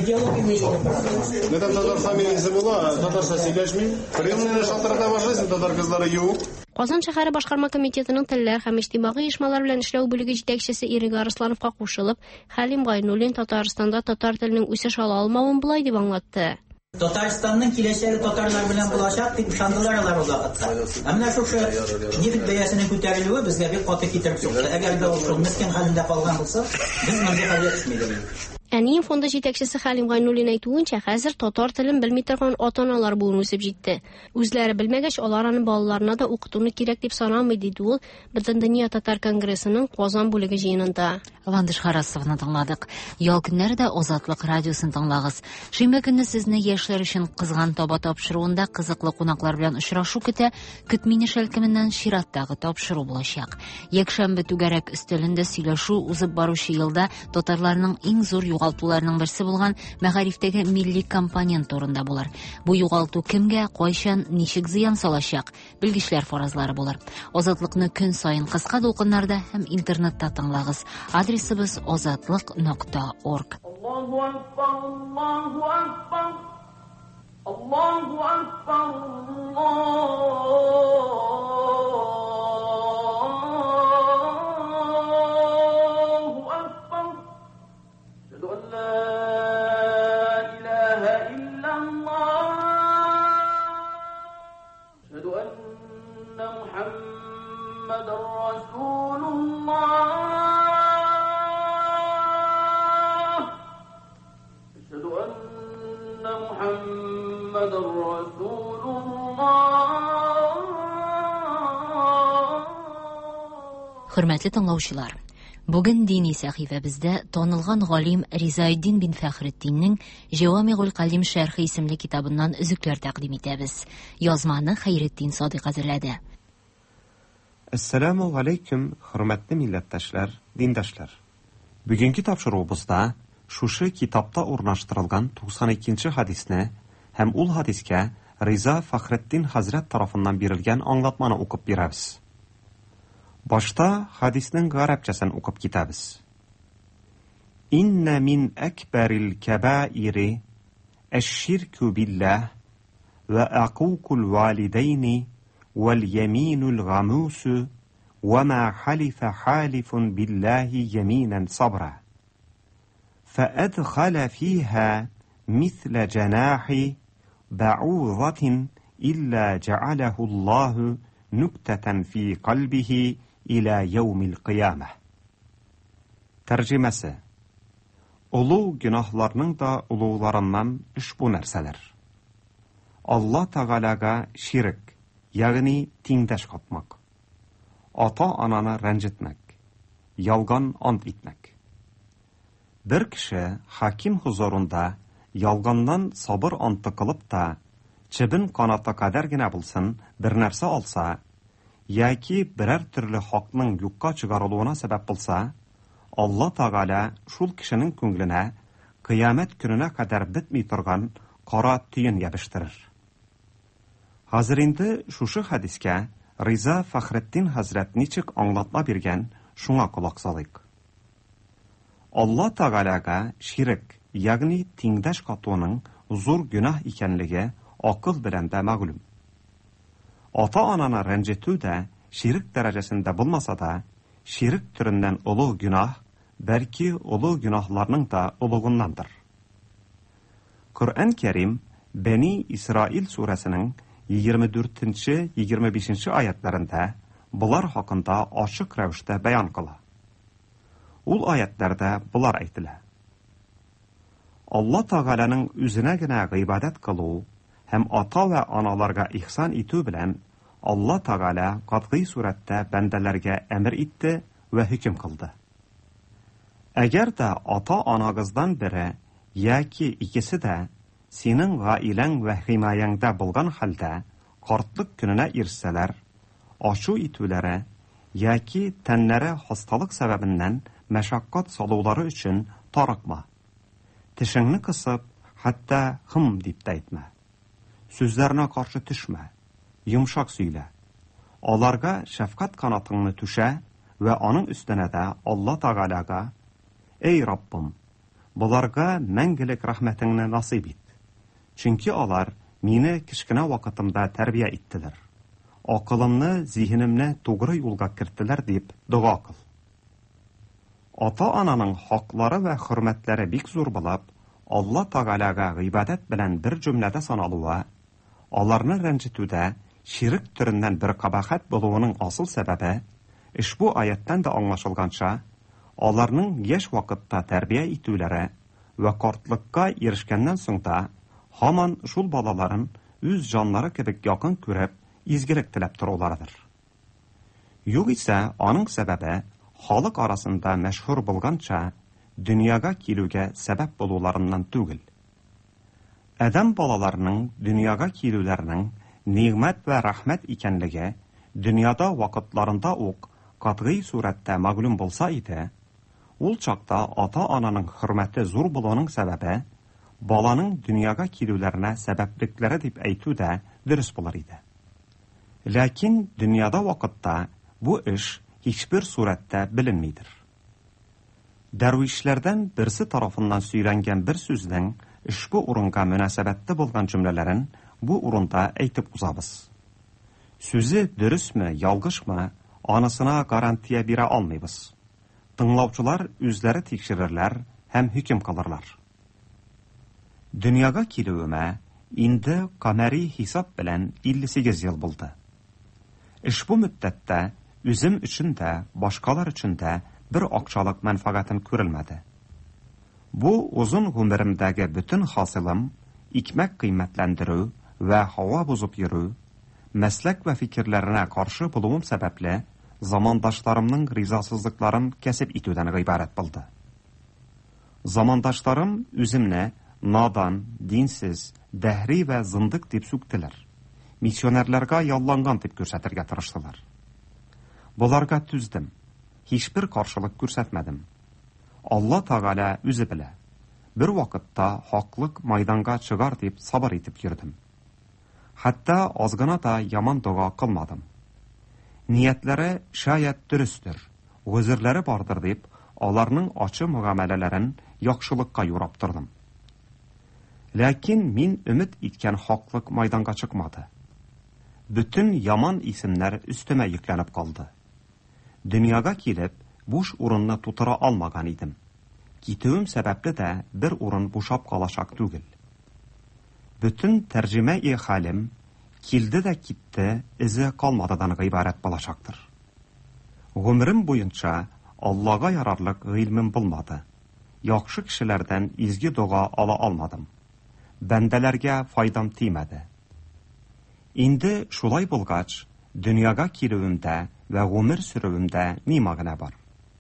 Нәдән татар фамилиясе була, татарча сөйләшми. Приемныйны шалтырата башлыйсың, татар кызлары юк. Казан шәһәре башкарма комитетының телләр һәм иҗтимагый оешмалар белән эшләү бүлеге җитәкчесе Ирина Арслановка кушылып, Хәлим Гайнуллин Татарстанда татар теленең үсеш ала алмавын булай дип аңлатты. Татарстанның киләчәге татарлар белән булачак дип ышандылар алар ул вакытта. Менә шушы нефт бәясенең күтәрелүе безгә бик каты китереп сукты. Әгәр дә ул мискин хәлендә калган булса, без мондый хәлгә төшмәйбез. Әнием фонды җитәкчесе Хәлим Гайнуллин әйтүенчә, хәзер татар телен белми торган ата-аналар буын үсеп җитте. Үзләре белмәгәч, алар аны балаларына да укытуны кирәк дип санамый, диде ул Бөтендөнья татар конгрессының Казан бүлеге җыенында. Вандыш Харасовны тыңладык. Ял көннәрдә Азатлык радиосын тыңлагыз. Шимбә көнне сезне яшьләр өчен кызган таба тапшыруында кызыклы кунаклар белән очрашу көтә. Көтмине шәлкеменнән чираттагы тапшыру булачак. Якшәмбе түгәрәк өстәлендә сөйләшү узып баручы елда татарларның иң зур югалтуларының берсе булган мәгарифтәге милли компонент турында булыр. Бу югалту кемгә, кайчан, ничек зыян салачак? Белгечләр фаразлары булыр. Азатлыкны көн саен кыска дулкыннарда һәм интернетта тыңлагыз. Адресыбыз azatliq.org. Allahu akbar, Allahu akbar. Allahu akbar, Allahu akbar. Ashhadu an la ilaha illallah. Ashhadu anna Muhammadar Rasulullah. Хөрмәтле тыңлаучылар, бүген дини сәхифәбездә танылган галим Ризаэддин бин Фәхретдиннең Җавамигул Калим шәрхи исемле китабыннан өзекләр тәкъдим итәбез. Язманы Хәйретдин Садыйк әзерләде. Ассаламу алейкум, хөрмәтле милләттәшләр, диндәшләр. Бүгенге тапшыруыбызда шушы китапта урнаштырылган 92-нче хадисне һәм ул хадискә Риза Фәхретдин хәзрәт тарафыннан бирелгән аңлатманы укып бирәбез. Башта хадисның гарәпчәсен укып китәбез. Инна мин акбарил кабаири аш-ширку билләх ва aququl валидайни вал яминул гамус ва ма халифа халифун биллахи яминан сабра. فأدخل فيها مثل جناح بعوضة إلا جعله الله نكتة في قلبه إلى يوم القيامة. ترجمة: Улуу günahlarının da улууларыннан ushbu нәрсәләр. Алла Тәгаләгә ширк, ягъни тиңдәш катмак. Ата-ананы рәнҗетмәк, ялган ант итмәк. Бер кеше хаким хузурында ялганнан сабыр анты кылып та, чебен канаты кадәр генә булсын, бер нәрсә алса, яки берәр төрле хакның юкка чыгарылуына сәбәп булса, Алла Тәгалә шул кешенең күңеленә кыямәт көненә кадәр бетми торган кара төен ябыштырыр. Хәзер инде шушы хадискә Риза Фәхретдин хәзрәт ничек аңлатма биргән, шуңа кулак салыйк. Алла Тәгаләгә ширк, ягъни тиңдәш катуының зур гөнаһ икәнлеге акыл белән дә мәгълүм. Ата-ананы рәнҗетү дә ширк дәрәҗәсендә булмаса да, ширк төреннән улы гөнаһ, бәлки улы гөнаһларның да улыгыннандыр. Коръән Кәрим Бәни Исраил сүрәсенең 24-25 аятларында булар хакында ачык рәвештә бәян кыла. Ул аятларда булар әйтелә. Алла Тәгаләнең үзенә генә гыйбадәт кылу һәм ата ва аналарга ихсан итү белән Алла Тәгалә катгый сурәттә бәндәләргә әмер итте ва хөкем кылды. Әгәр дә ата-анагыздан бере яки икесе дә синең гаиләң ва химаяңда булган хәлдә картлык көненә ирсәләр, ачу итүләре яки тәннәре хасталык сәбәбеннән мәшәккать салулары өчен тарыкма. Тешеңне кысып, хәтта хым дип тә әйтмә. Сүзләренә каршы төшмә, йомшак сөйлә. Аларга шәфкать канатыңны түшә вә аның өстенә дә Алла Тәгаләгә: "Эй Раббым, буларга мәңгелек рәхмәтеңне насыйп ит. Чөнки алар мине кичкенә вакытымда тәрбия иттеләр. Акылымны, зиһенемне тугры юлга кертеләр" дип дуа кыл. Ата-ананың хаклары вә хөрмәтләре бик зур булып, Алла Тәгаләгә гыйбадәт белән бер җөмләдә саналуы, аларны рәнҗетүдә ширк төреннән бер кабахәт булуының асыл сәбәбе ушбу аяттан да аңлашылганча, аларның яшь вакытта тәрбия итүләре вә картлыкка ирешкәннән соң да һаман шул балаларын үз җаннары кебек якын күреп, изгелек теләп торуларыдыр. Югыйсә, аның сәбәбе халык арасында мәшһүр булганча, дөньяга килүгә сәбәп булуларыннан түгел. Адам балаларының дөньяга килүләренең нигъмәт вә рәхмәт икәнлеге дөньяда вакытларында ук катгый сурәттә мәгълүм булса иде, ул чакта ата-ананың хөрмәте зур булуының сәбәбе баланың дөньяга килүләренә сәбәплекләре дип әйтү дә дөрес булыр иде. Ләкин дөньяда вакытта бу эш һичбер сурәттә беленмидер. Дәрвишләрдән берсе тарафыннан сөйләнгән бер сүзнең ушбу урынга мөнәсәбәтле булган җөмләләрен бу урында әйтеп узабыз. Сүзе дөресме, ялгышмы, анысына гарантия бирә алмыйбыз. Тыңлаучылар үзләре тикшерерләр һәм хөкем кылырлар. Дөньяга килүемә инде камәри хисап белән 58 ел булды. Ушбу мөддәттә үзем өчен дә, башкалар өчен дә бер акчалык мәнфәгатен күрелмәде. Бу узын гомеремдәге бөтен хасылым икмәк кыйммәтләндерү вә һава бузып йөрү, мәсләк вә фикерләренә каршы булуым сәбәпле замандашларымның ризасызлыкларын кәсеп итүдән гыйбарәт булды. Замандашларым үземне надан, динсез, дәһри вә зындык дип сүктеләр. Миссионерларга ялланган дип күрсәтергә тырыштылар. Буларга түздем. Һичбер каршылык күрсәтмәдем. Алла Тәгалә үзе белә. Бер вакытта хаклык майданга чыгар дип сабыр итеп йөрдем. Хәтта аз гына да яман дуга кылмадым. Ниятләре шаят дөрестер, гозерләре бардыр дип, аларның ачы мөгамәләләрен яхшылыкка юрап тордым. Ләкин мин өмет иткән хаклык майданга чыкмады. Бүтән яман исемнәр үстемә йөкләнеп калды. Дөньяга килеп, буш урынны тутыра алмаган идем. Китүем сәбәпле дә бер урын бушап калачак түгел. Бүтән тәрҗемә хәлем килде дә китте, изе калмадан гыйбарәт булачактыр. Гомерем буенча Аллага ярарлык гыйльмем булмады. Яхшы кешеләрдән изге дуга ала алмадым. Бәндәләргә файдам тимәде. Инде шулай булгач, дөньяга килүемдә вә гомер сөрүемдә ни мәгънә бар?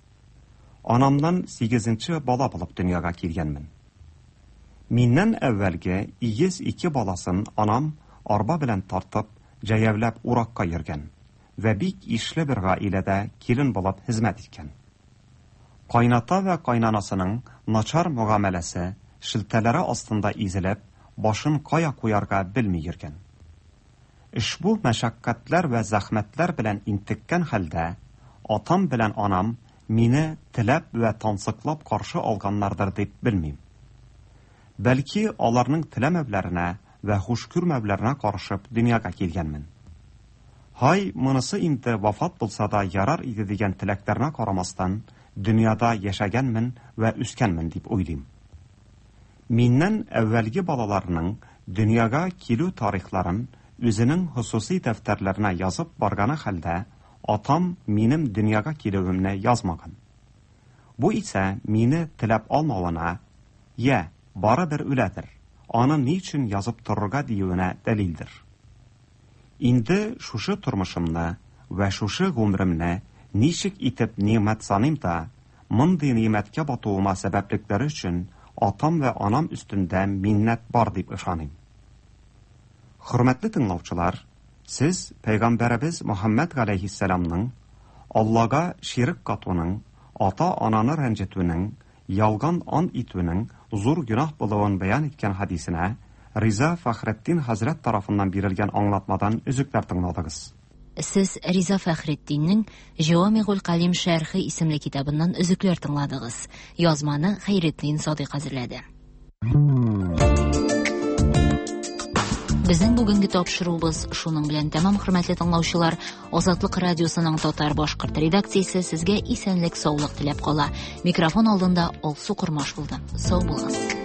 Анамнан 8нче бала булып дөньяга килгәнмен. Миннән әввәлге 2 баласын анам арба белән тартып, җәявләп уракка йөргән вә бик ишле бер гаиләдә килен булып хезмәт иткән. Кайната вә кайнанасының начар мөгамәләсе, шелтәләре астында изелеп, башын кая куярга белми йөргән. Ушбу мәшәккатьләр вә зәхмәтләр белән интеккән хәлдә, атам белән анам мине теләп вә тансыклап каршы алганнардыр дип белмим. Бәлки аларның теләмәүләренә вә хуш күрмәүләренә каршып дөньяга килгәнмен. Һай, монысы инде вафат булса да ярар иде дигән теләкләренә карамастан, дөньяда яшәгәнмен вә үскәнмен дип уйлыйм. Миннән әввәлге балаларның дөньяга килү тарихларын үзенең хусуси дәфтәрләренә язып барганы хәлдә, атам минем дөньяга килүемне язмаган. Бу исә мине теләп алмавына, я, бары бер үләдер, аны ни өчен язып торырга диюенә дәлилдер. Инде шушы тормышымны вә шушы гомеремне ничек итеп нимәт саныйм да, мондый нимәткә батуыма сәбәплекләре өчен атам вә анам өстендә миннәт бар дип ышаныйм. Хөрмәтле тыңлаучылар, сез Пәйгамбәребез Мөхәммәд галәйһиссәламның Аллага ширк катуның, ата-ананы рәнҗетүнең, ялган ан итүнең зур гөнаһ булуын баян иткән хадисенә Риза Фахретдин хәзрәт тарафыннан бирелгән аңлатмадан өзекләр тыңладыгыз. Сез Риза Фахретдиннең Җавамигул Калим шәрхи исемле китабыннан өзекләр тыңладыгыз. Язманы Хәйретдин Садыйк хәзерләде. Безнең бүгенге тапшыруыбыз шуның белән тәмам, хөрмәтле тыңлаучылар. Азатлык радиосының татар-башкорт редакциясе сезгә исәнлек, саулык теләп кала. Микрофон алдында Алсу Курмаш булды. Сау булыгыз.